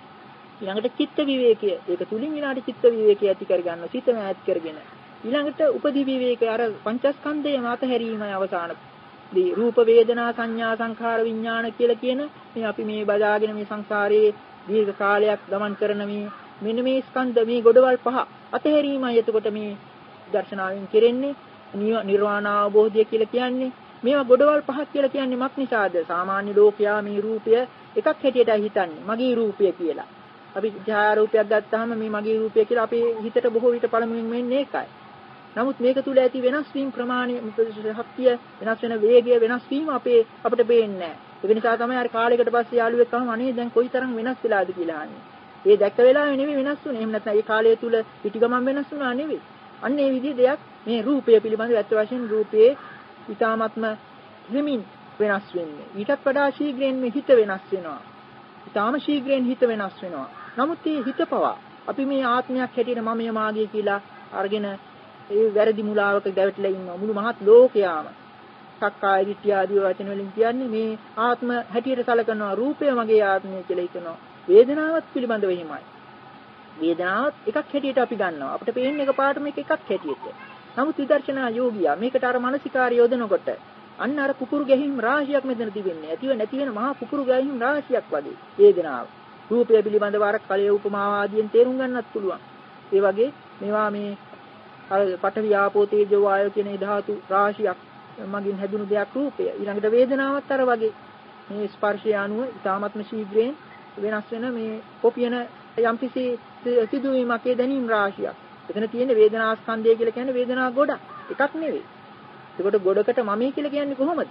ඊළඟට චිත්ත විවේකය. ඒක තුලින් ඊළඟට චිත්ත විවේකය ඇති කරගන්න. සිත මෑත් කරගෙන. ඊළඟට උපදි විවේකය අර පංචස්කන්ධයේ මාත හැරීමයි අවසාන. දී රූප වේදනා සංඥා සංඛාර විඥාන කියලා කියන මේ අපි මේ බදාගෙන මේ සංසාරයේ දීර්ඝ කාලයක් ගමන් කරන මේ මෙන්න මේ ස්කන්ධ මේ ගොඩවල් පහ අතහැරීමයි එතකොට මේ දර්ශනාවෙන් කෙරෙන්නේ. නිර්වාණ අවබෝධය කියලා කියන්නේ මේවා ගොඩවල් පහක් කියලා කියන්නේ මක් නිසාද? සාමාන්‍ය ලෝකයා මේ රූපය එකක් හැටියටයි හිතන්නේ මගේ රූපය කියලා. අපි ඡායා රූපයක් ගත්තාම මේ මගේ රූපය කියලා අපේ හිතට බොහෝ විට පළමුවෙන් වෙන්නේ ඒකයි. නමුත් මේක තුල ඇති වෙනස් වීම ප්‍රමාණය ශක්තිය වෙනස් වෙන වේගය වෙනස් වීම අපේ අපිට පේන්නේ නැහැ. ඒ නිසා තමයි අර කාලයකට පස්සේ යාළුවෙක් අහම අනේ දැන් කොයිතරම් වෙනස් වෙලාද කියලා අහන්නේ. ඒ දැක්ක වෙලාවෙ නෙවෙයි වෙනස් වුනේ. එහෙම නැත්නම් ඒ කාලය තුල පිටි ගමන් වෙනස් වුණා නෙවෙයි. අන්න ඒ විදිහේ දෙයක් මේ රූපය පිළිබඳව ඇත්ත වශයෙන් රූපයේ ඊ타ත්ම හිමින් වෙනස් වෙන්නේ. ඊටත් වඩා ශීඝ්‍රයෙන් මේ හිත වෙනස් වෙනවා. ඊටාම ශීඝ්‍රයෙන් හිත වෙනස් වෙනවා. නමුත් මේ හිත පවා අපි මේ ආත්මයක් හැටියට මමයේ මාගේ කියලා අරගෙන ඒ වැරදි මුලාවක දැවටලා ඉන්නවා. මුළු මහත් ලෝකයාම සක්කාය දිට්ඨිය ආදී වචන වලින් කියන්නේ මේ ආත්ම හැටියට සැලකනවා. රූපය මගේ ආත්මය කියලා හිතනවා. වේදනාවත් පිළිබඳව එහෙමයි. වේදනාවත් එකක් හැටියට අපි ගන්නවා. අපිට පේන්නේ එකපාරට මේක එකක් හැටියට. නමුත් විදර්ශනා යෝගියා මේකට අර මානසිකාරය යොදනකොට අන්න අර කුකුරු ගැහිම් රාශියක් මෙතන තිබෙන්නේ. ඇතිව නැති වෙන මහා කුකුරු ගැහිම් රාශියක් වගේ වේදනාව. රූපය පිළිබඳව අර කලයේ උපමාව ආදියෙන් තේරුම් ගන්නත් පුළුවන්. ඒ වගේ මේවා මේ අර පඨවි ආපෝ තේජෝ වායෝ කියන ධාතු රාශියක් මගින් හැදුණු දෙයක් රූපය. ඊළඟට වේදනාවත් අර වගේ මේ ස්පර්ශය අනුව ඉතාමත්ම ශීඝ්‍රයෙන් වෙනස් වෙන මේ කොපියන යම්කිසි සිදුවීමක් ඒ දැනීම් රාශියක්. එතන තියෙන වේදනා ස්කන්ධය කියලා කියන්නේ වේදනා ගොඩක්. එකක් නෙවෙයි. ඒකට ගොඩකට මමයි කියලා කියන්නේ කොහොමද?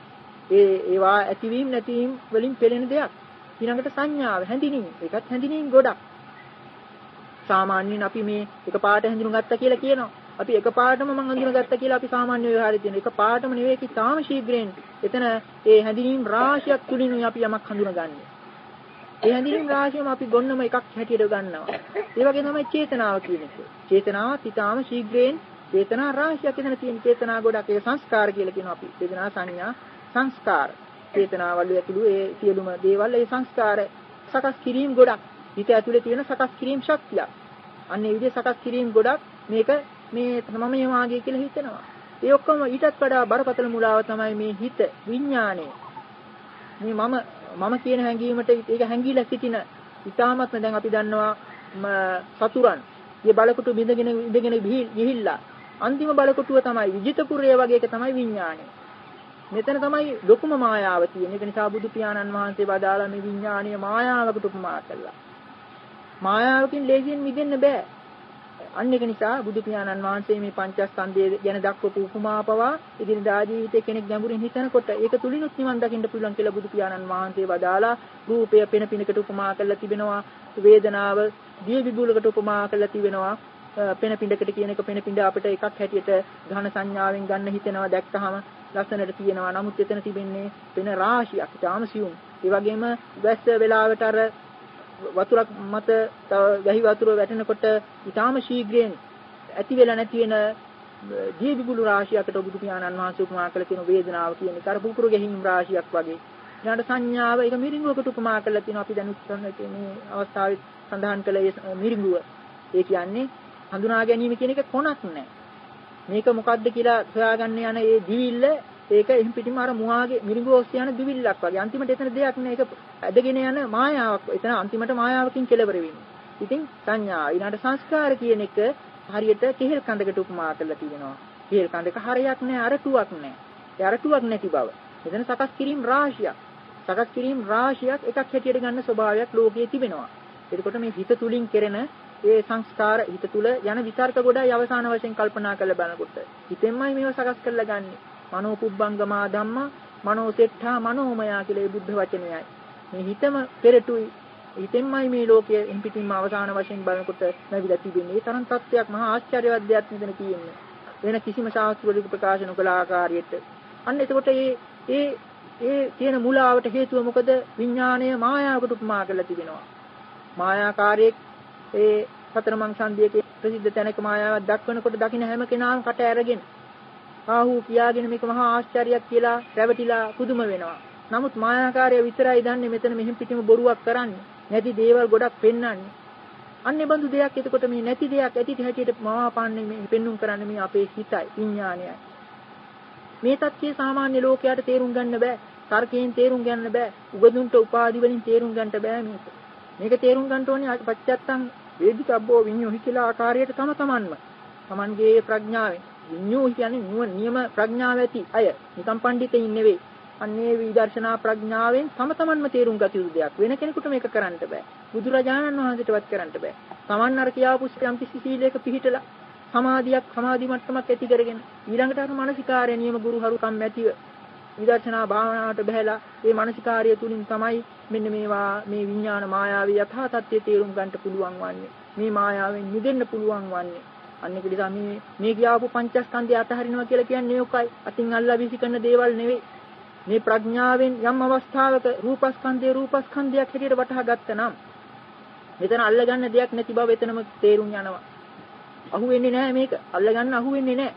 ඒ ඒවා ඇතිවීම නැතිවීම වලින් පෙළෙන දෙයක්. ඊළඟට සංඥාව හැඳිනීම. ඒකත් හැඳිනීම ගොඩක්. සාමාන්‍යයෙන් අපි මේ එකපාරට හඳුනගත්තා කියලා කියනවා. අපි එකපාරටම මම හඳුනගත්තා කියලා අපි සාමාන්‍ය ව්‍යවහාරයේ තියෙන එකපාරටම නෙවෙයි කි තාම ශීඝ්‍රයෙන් එතන ඒ හැඳිනීම් රාශියක් තුලින් අපි යමක් හඳුනගන්නේ. ඒ හැඳිනීම් රාශියම අපි ගොන්නම එකක් හැටියට ගන්නවා. ඒ වගේ තමයි චේතනාව කියන්නේ. චේතනාවත් ඊටාම ශීඝ්‍රයෙන් චේතනා රාශියක් එතන තියෙන චේතනා ගොඩක් ඒ සංස්කාර කියලා කියනවා අපි. වේදනා සංඥා සංස්කාර. චේතනාවල ඇතුළු ඒ සියලුම දේවල් ඒ සංස්කාර සකස් කිරීම ගොඩක්. හිත ඇතුලේ තියෙන සකස් කිරීම ශක්තිය. අන්න ඒ විදිහේ සකස් කිරීම ගොඩක් මේක මේ මම මාගේ කියලා හිතනවා. ඒ ඔක්කොම ඊටත් වඩා බරපතල මුලාව තමයි මේ හිත විඥාණය. මේ මම මම කියන හැඟීමට ඒක හැංගීලා සිටින ඉතාමත්ම දැන් අපි දන්නවා සතුරන් මේ බලකොටු බිඳගෙන ඉඳගෙන ගිහිල්ලා අන්තිම බලකොටුව තමයි විජිතපුරය වගේ එක තමයි විඥාණය. මෙතන තමයි ලොකුම මායාව තියෙන්නේ. ඒක නිසා බුදු පියාණන් වහන්සේ වදාලා මේ විඥාණය මායාවකට උපමා කළා. මායාවකින් ලේසියෙන් මිදෙන්න බෑ. අන්න ඒක නිසා බුදු පියාණන් වහන්සේ මේ පංචස්කන්ධය ගැන දක්වපු උපමා පවා ඉදිරියදා ජීවිතේ කෙනෙක් ගැඹුරින් හිතනකොට ඒක තුලිනුත් නිවන් දකින්න පුළුවන් කියලා බුදු පියාණන් වහන්සේ වදාලා රූපය පෙන පිනකට උපමා කරලා තිබෙනවා. වේදනාව දිය විදුලකට උපමා කරලා තිබෙනවා. පෙන පිඬකට කියන එක පෙන පිඬ අපිට එකක් හැටියට ඝන සංඥාවෙන් ගන්න හිතෙනවා දැක්කහම ලස්සනට තියෙනවා. නමුත් එතන තිබෙන්නේ පෙන රාශියක්. ඊටාම සියුම්. ඒ වගේම වැස්ස වෙලාවට අර වතුරක් මත වැහි වතුර වැටෙනකොට ඊටාම ශීඝ්‍රයෙන් ඇති වෙලා නැති වෙන දිය විදුලු රාශියකට බුදු පියාණන් වහන්සේ උපමා කළ තියෙන වේදනාව කියන එක අර පුපුරු ගැහිම් රාශියක් වගේ. ඊළඟට සංඥාව ඒක මිරිඟුවකට උපමා කරලා තියෙනවා. අපි දැන් උත්සන්න මේ අවස්ථාවේ සඳහන් කළ මිරිඟුව. ඒ කියන්නේ හඳුනා ගැනීම කියන එක කොනක් නැහැ. මේක මොකද්ද කියලා හොයාගන්න යන ඒ දිවිල්ල ඒක එහින් පිටින්ම අර මුවාගේ මිරිඟුව ඔස්සේ යන දිවිල්ලක් වගේ. අන්තිමට එතන දෙයක් නෑ. ඒක ඇදගෙන යන මායාවක්. එතන අන්තිමට මායාවකින් කෙලවර වෙන්නේ. ඉතින් සංඥා ඊළඟට සංස්කාර කියන එක හරියට කෙහෙල් කඳකට උපමා කරලා තියෙනවා. කෙහෙල් කඳක හරයක් නෑ, අරටුවක් නෑ. ඒ අරටුවක් නැති බව. එතන සකස් කිරීම රාශියක්. සකස් කිරීම රාශියක් එකක් හැටියට ගන්න ස්වභාවයක් ලෝකයේ තිබෙනවා. එතකොට මේ හිත තුලින් කෙරෙන ඒ සංස්කාර හිත තුල යන විතර්ක ගොඩයි අවසාන වශයෙන් කල්පනා කරලා බලනකොට හිතෙන්මයි මේව සකස් කරලා ගන්නෙ. මනෝ පුබ්බංගමා ධම්මා මනෝ සෙට්ඨා මනෝමයා කියලා බුද්ධ වචනයයි. මේ හිතම පෙරටුයි. හිතෙන්මයි මේ ලෝකයේ එන් පිටින්ම අවසාන වශයෙන් බලනකොට නැවිලා තිබෙන්නේ. ඒ තරම් තත්ත්වයක් මහා ආශ්චර්යවත් දෙයක් මෙතන තියෙන්නේ. වෙන කිසිම ශාස්ත්‍රවලික ප්‍රකාශ නොකළ ආකාරයට. අන්න එතකොට මේ ඒ ඒ තියෙන මුලාවට හේතුව මොකද? විඥාණය මායාවකට උපමා කරලා තිබෙනවා. මායාකාරයේ ඒ සතරමං සන්ධියකේ ප්‍රසිද්ධ තැනක මායාවක් දක්වනකොට දකින්න හැම කෙනාම කට ඇරගෙන ආහු කියාගෙන මේක මහා ආශ්චර්යයක් කියලා රැවටිලා පුදුම වෙනවා. නමුත් මායාකාරය විතරයි දන්නේ මෙතන මෙහින් පිටිම බොරුවක් කරන්නේ. නැති දේවල් ගොඩක් පෙන්වන්නේ. අන්නේ බඳු දෙයක් එතකොට මේ නැති දෙයක් ඇති හැටියට මවාපාන්නේ මේ පෙන්눔 කරන්නේ මේ අපේ හිතයි විඥානයයි. මේ තත්ත්වයේ සාමාන්‍ය ලෝකයට තේරුම් ගන්න බෑ. තර්කයෙන් තේරුම් ගන්න බෑ. උගදුන්ට උපාදි වලින් තේරුම් ගන්න බෑ මේක. මේක තේරුම් ගන්න ඕනේ පච්චත්තං වේදිකබ්බෝ විඤ්ඤෝහි කියලා ආකාරයට තම තමන්ම. තමන්ගේ ප්‍රඥාවෙන් විඤ්ඤෝහි කියන්නේ නුවණ නියම ප්‍රඥාව ඇති අය. නිකම් පඬිතෙයින් නෙවෙයි. අන්නේ විදර්ශනා ප්‍රඥාවෙන් තම තමන්ම තේරුම් ගත යුතු දෙයක්. වෙන කෙනෙකුට මේක කරන්න බෑ. බුදුරජාණන් වහන්සේටවත් කරන්න බෑ. තමන් අර කියාපු යම් කිසි සීලයක පිහිටලා සමාධියක් සමාධි මට්ටමක් ඇති කරගෙන ඊළඟට අර මානසිකාර්ය නියම ගුරුහරුකම් ඇතිව විදර්ශනා භාවනාවට බහැලා ඒ මානසිකාර්ය තුලින් තමයි මෙන්න මේවා මේ විඥාන මායාවේ යථා තත්ත්වය තේරුම් ගන්නට පුළුවන් වන්නේ. මේ මායාවෙන් මිදෙන්න පුළුවන් වන්නේ. අන්න ඒක නිසා මේ මේ කියාපු පංචස්කන්ධය අතහරිනවා කියලා කියන්නේ ඔකයි. අතින් අල්ලා විසි කරන දේවල් නෙවෙයි. මේ ප්‍රඥාවෙන් යම් අවස්ථාවක රූපස්කන්ධය රූපස්කන්ධයක් හැටියට වටහා ගත්තනම් මෙතන අල්ලගන්න දෙයක් නැති බව එතනම තේරුම් යනවා. අහු වෙන්නේ නැහැ මේක. අල්ලගන්න අහු වෙන්නේ නැහැ.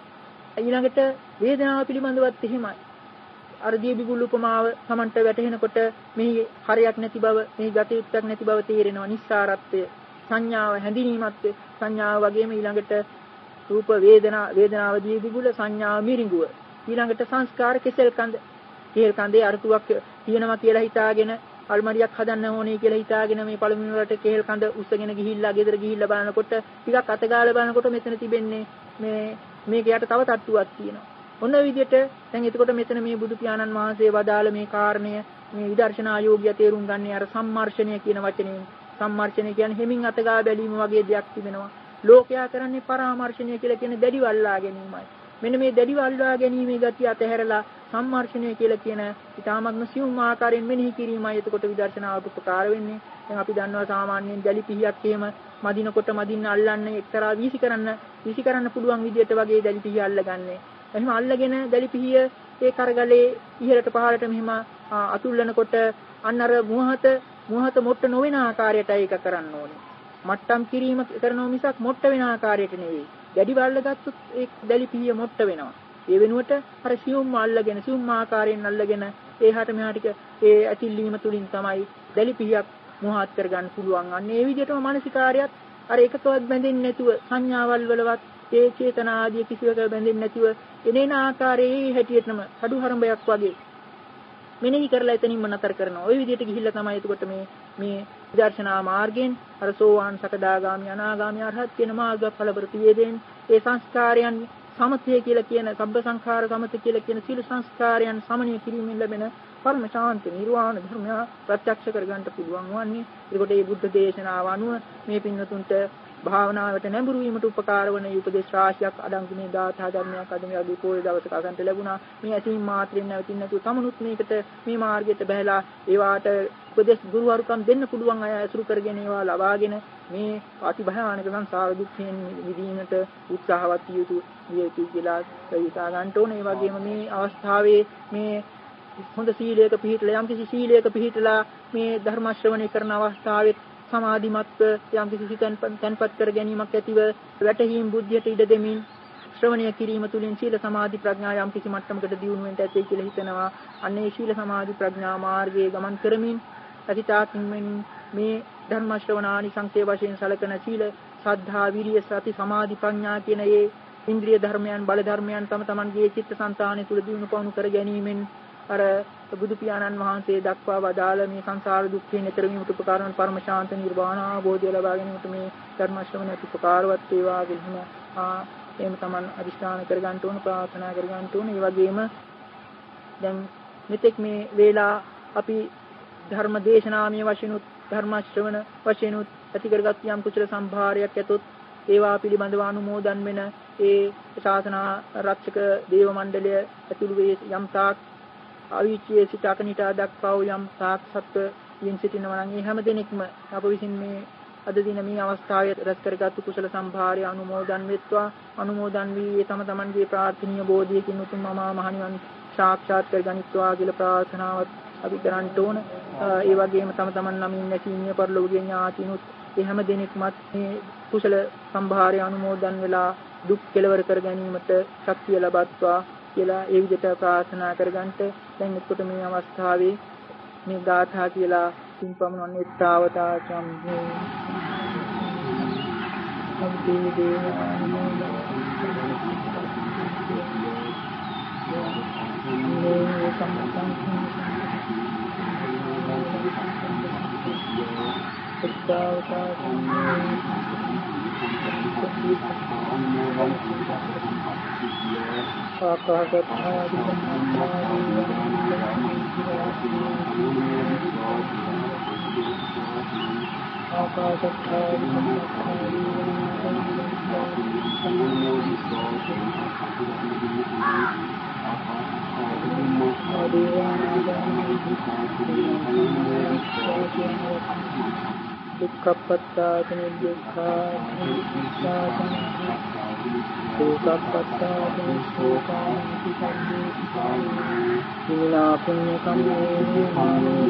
ඊළඟට වේදනාව පිළිබඳවත් එහෙමයි. අර දී බිගුල් උපමාව Tamanට වැටහෙනකොට මෙහි හරයක් නැති බව, මෙහි ගතියක් නැති බව තේරෙනවා. නිස්සාරත්වය, සංඥාව හැඳිනීමත් සංඥාව වගේම ඊළඟට රූප වේදනා, වේදනාව දී බිගුල, සංඥාව මිරිඟුව. ඊළඟට සංස්කාර කෙසෙල් කඳ. කෙසෙල් කඳේ අර්ථයක් තියෙනවා කියලා හිතාගෙන අල්මාරියක් හදන්න ඕනේ කියලා හිතාගෙන මේ පළමුව වලට කෙහෙල් කඳ උස්සගෙන ගිහිල්ලා ගෙදර ගිහිල්ලා බලනකොට ටිකක් අතගාලා බලනකොට මෙතන තිබෙන්නේ මේ මේක යට තව තට්ටුවක් තියෙනවා. ඔන්න ඔය විදිහට දැන් එතකොට මෙතන මේ බුදු පියාණන් වහන්සේ වදාළ මේ කාරණය මේ විදර්ශනා යෝගිය තේරුම් ගන්නේ අර සම්මර්ෂණය කියන වචනයෙන්. සම්මර්ෂණය කියන්නේ හිමින් අතගා බැලීම වගේ දෙයක් තිබෙනවා. ලෝකයා කරන්නේ පරාමර්ශණය කියලා කියන දැඩි වල්ලා ගැනීමයි. මෙන්න මේ දැඩි වල්ලා ගැනීමේ ගතිය අතහැරලා සම්මර්ෂණය කියලා කියන ඊටාත්ම සියුම් ආකාරයෙන් මෙනෙහි කිරීමයි එතකොට විදර්ශනාවට උපකාර වෙන්නේ. දැන් අපි දන්නවා සාමාන්‍යයෙන් දැලි පිහියක් එහෙම මදිනකොට මදින්න අල්ලන්නේ එක්තරා වීසි කරන්න වීසි කරන්න පුළුවන් විදියට වගේ දැලි පිහිය අල්ලගන්නේ. එහෙම අල්ලගෙන දැලි පිහිය ඒ කරගලේ ඉහළට පහළට මෙහෙම අතුල්ලනකොට අන්න අර මුවහත මුවහත මොට්ට නොවන ආකාරයට ඒක කරන්න ඕනේ. මට්ටම් කිරීම කරනව මිසක් මොට්ට වෙන ආකාරයට නෙවෙයි. දැඩි වල්ල ගත්තොත් ඒ දැලි පිහිය මොට්ට වෙනවා. ඒ වෙනුවට අර සියුම් අල්ලගෙන සියුම් ආකාරයෙන් අල්ලගෙන ඒහාට මෙහාට ඒ ඇතිල්ලීම තුලින් තමයි දැලි පිහියක් මොහාත් කරගන්න පුළුවන්. අන්න ඒ විදිහටම මානසිකාර්යයත් අර එකකවත් බැඳෙන්නේ නැතුව සංඥාවල් වලවත් ඒ චේතනා ආදී කිසිවක බැඳෙන්නේ නැතිව එනේන ආකාරයේ හැටියටම හඩු හරඹයක් වගේ මෙනෙහි කරලා එතනින්ම නතර කරනවා. ওই විදිහට ගිහිල්ලා තමයි එතකොට මේ මේ විදර්ශනා මාර්ගයෙන් අර සෝවාන් සකදාගාමි අනාගාමි අරහත් කියන මාර්ගඵල ප්‍රතිවේදයෙන් ඒ සංස්කාරයන් සමතය කියලා කියන සබ්බ සංඛාර සමතය කියලා කියන සීල සංස්කාරයන් සමනය කිරීමෙන් ලැබෙන පරම ශාන්ති නිර්වාණ ධර්මය ප්‍රත්‍යක්ෂ කරගන්න පුළුවන් වන්නේ. ඒකට මේ බුද්ධ දේශනාව අනුව මේ පින්නතුන්ට භාවනාවට නැඹුරු වීමට උපකාර වන උපදේශ රාශියක් අඩංගු මේ දාථා ධර්මයක් අද මේ අදී පොයේ දවසක අසන්ට ලැබුණා. මේ ඇසීම් මාත්‍රෙන් නැවතින් නැතුව තමනුත් මේකට මේ මාර්ගයට බැහැලා ඒවාට උපදේශ ගුරුවරුකම් දෙන්න පුළුවන් අය ඇසුරු කරගෙන ඒවා ලබාගෙන මේ අති භයානක සංසාර දුක්ඛයෙන් මිදීමට උත්සාහවත් යුතු වියතු කියලා හිතා ගන්න ඕනේ. ඒ වගේම මේ අවස්ථාවේ මේ හොඳ සීලයක පිහිටලා යම්කිසි සීලයක පිහිටලා මේ ධර්ම ශ්‍රවණය කරන අවස්ථාවේ සමාධිමත්ව යම්කිසි සිතෙන් තන්පත් කර ගැනීමක් ඇතිව වැටහීම් බුද්ධියට ඉඩ දෙමින් ශ්‍රවණය කිරීම තුළින් සීල සමාධි ප්‍රඥා යම්කිසි මට්ටමකට දියුණු වෙන්න ඇති කියලා හිතනවා. අන්නේ සීල සමාධි ප්‍රඥා මාර්ගයේ ගමන් කරමින් අතිතාකින් මේ ධර්ම ශ්‍රවණානි සංකේ වශයෙන් සලකන සීල සද්ධා විරිය සති සමාධි ප්‍රඥා කියන ඒ ඉන්ද්‍රිය ධර්මයන් බල ධර්මයන් තම තමන්ගේ චිත්තසංතානය තුළ දියුණු පවුණු කර ගැනීමෙන් අර බුදු පියාණන් වහන්සේ දක්වා වදාළ මේ සංසාර දුක්ඛයෙන් ඈතර වීමට උපකාර වන පරම ශාන්ත නිර්වාණ අවබෝධය ලබා ගැනීමට මේ ධර්ම ශ්‍රවණය උපකාරවත් වේවා කියලා ආ එහෙම තමන් අදිස්ථාන කර ගන්න ඕන ප්‍රාර්ථනා කර ගන්න ඕන. ඒ වගේම දැන් මෙතෙක් මේ වේලා අපි ධර්ම දේශනාමය වශයෙන් ධර්ම ශ්‍රවණ වශයෙන් ඇති කරගත් යම් කුසල සම්භාරයක් ඇතොත් ඒවා පිළිබඳව අනුමෝදන් වෙන ඒ ශාසන රක්ෂක දේව මණ්ඩලය ඇතුළු වේ යම් තාක් අවීචයේ සිට අකනිටා දක්වා යම් තාක් සත්ව වින් සිටිනවා නම් ඒ හැම දිනෙකම අප විසින් මේ අද දින මේ අවස්ථාවේ රැස් කරගත් කුසල සම්භාරය අනුමෝදන් වෙත්වා අනුමෝදන් වී තම තමන්ගේ ප්‍රාර්ථනීය බෝධියකින් උතුම් මහා මහණිවන් සාක්ෂාත් කරගනිත්වා කියලා ප්‍රාර්ථනාවත් අපි කරන්න ඕන. ඒ වගේම තම තමන් නමින් නැසීමිය පරලෝකීය ඥාතිනුත් ඒ හැම දිනෙකමත් මේ කුසල සම්භාරය අනුමෝදන් වෙලා දුක් කෙලවර කර ගැනීමට ශක්තිය ලබත්වා කියලා ඒ විදිහට ප්‍රාර්ථනා කරගන්නට දැන් එතකොට මේ අවස්ථාවේ මේ ගාථා කියලා සින්පමනන්නේ තාවතා චම්මේ සම්පේ දේවානුමෝදන මේ සම්පතං තාවතා චම්මේ ආකාශත්ථාදි ආකාශත්ථාදි දුක්ඛපත්තානි දුක්ඛානි සාසනං සෝකපත්තානි සෝකානි සම්දේශානි සීලා පුඤ්ඤ කම්මේ මානෝ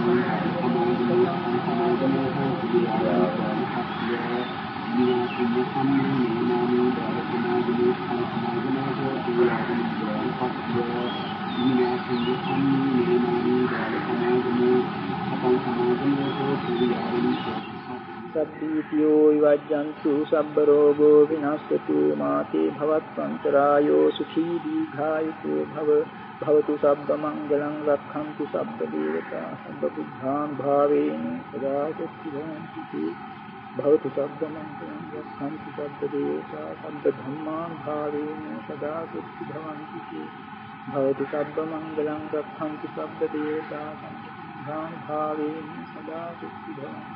සබ්බීතියෝ විවජ්ජන්තු සබ්බ රෝගෝ විනාශතු මාතේ භවත්වන්තරායෝ සුඛී දීඝායුකෝ භව භවතු සබ්බ මංගලං රක්ඛන්තු සබ්බ දේවතා සබ්බ බුද්ධාන් භාවේන සදා සච්චිදාන්ති භවතු සබ්බ මංගලං රක්ඛන්තු සබ්බ දේවතා සබ්බ ධම්මාන් භාවේන සදා සච්චිදාන්ති භවතු සබ්බ මංගලං රක්ඛන්තු සබ්බ දේවතා සබ්බ ධම්මාන් භාවේන සදා සච්චිදාන්ති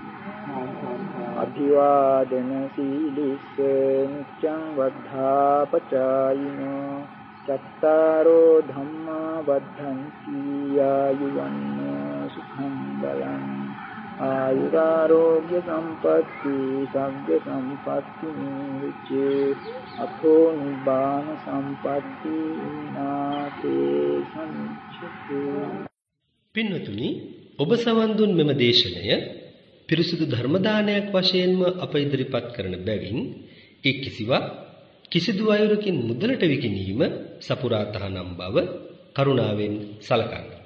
අභිවාදන සීලිස්ස නිච්ඡං වද්ධාපචායිනෝ චත්තාරෝ ධම්මා වද්ධන්ති ආයුවන්නෝ සුඛං බලං ආයුරාෝග්‍ය සම්පatti සග්ග සම්පatti නිච්චේ අතෝ නිබ්බාන සම්පatti නාතේ සංචිතේ. පින්වතුනි, ඔබ සවන් දුන් මෙම දේශනය පිරිසුදු ධර්ම දානයක් වශයෙන්ම අප ඉදිරිපත් කරන බැවින් ඒ කිසිවක් කිසිදු අයුරකින් මුදලට විකිණීම සපුරා තහනම් බව කරුණාවෙන් සලකන්න.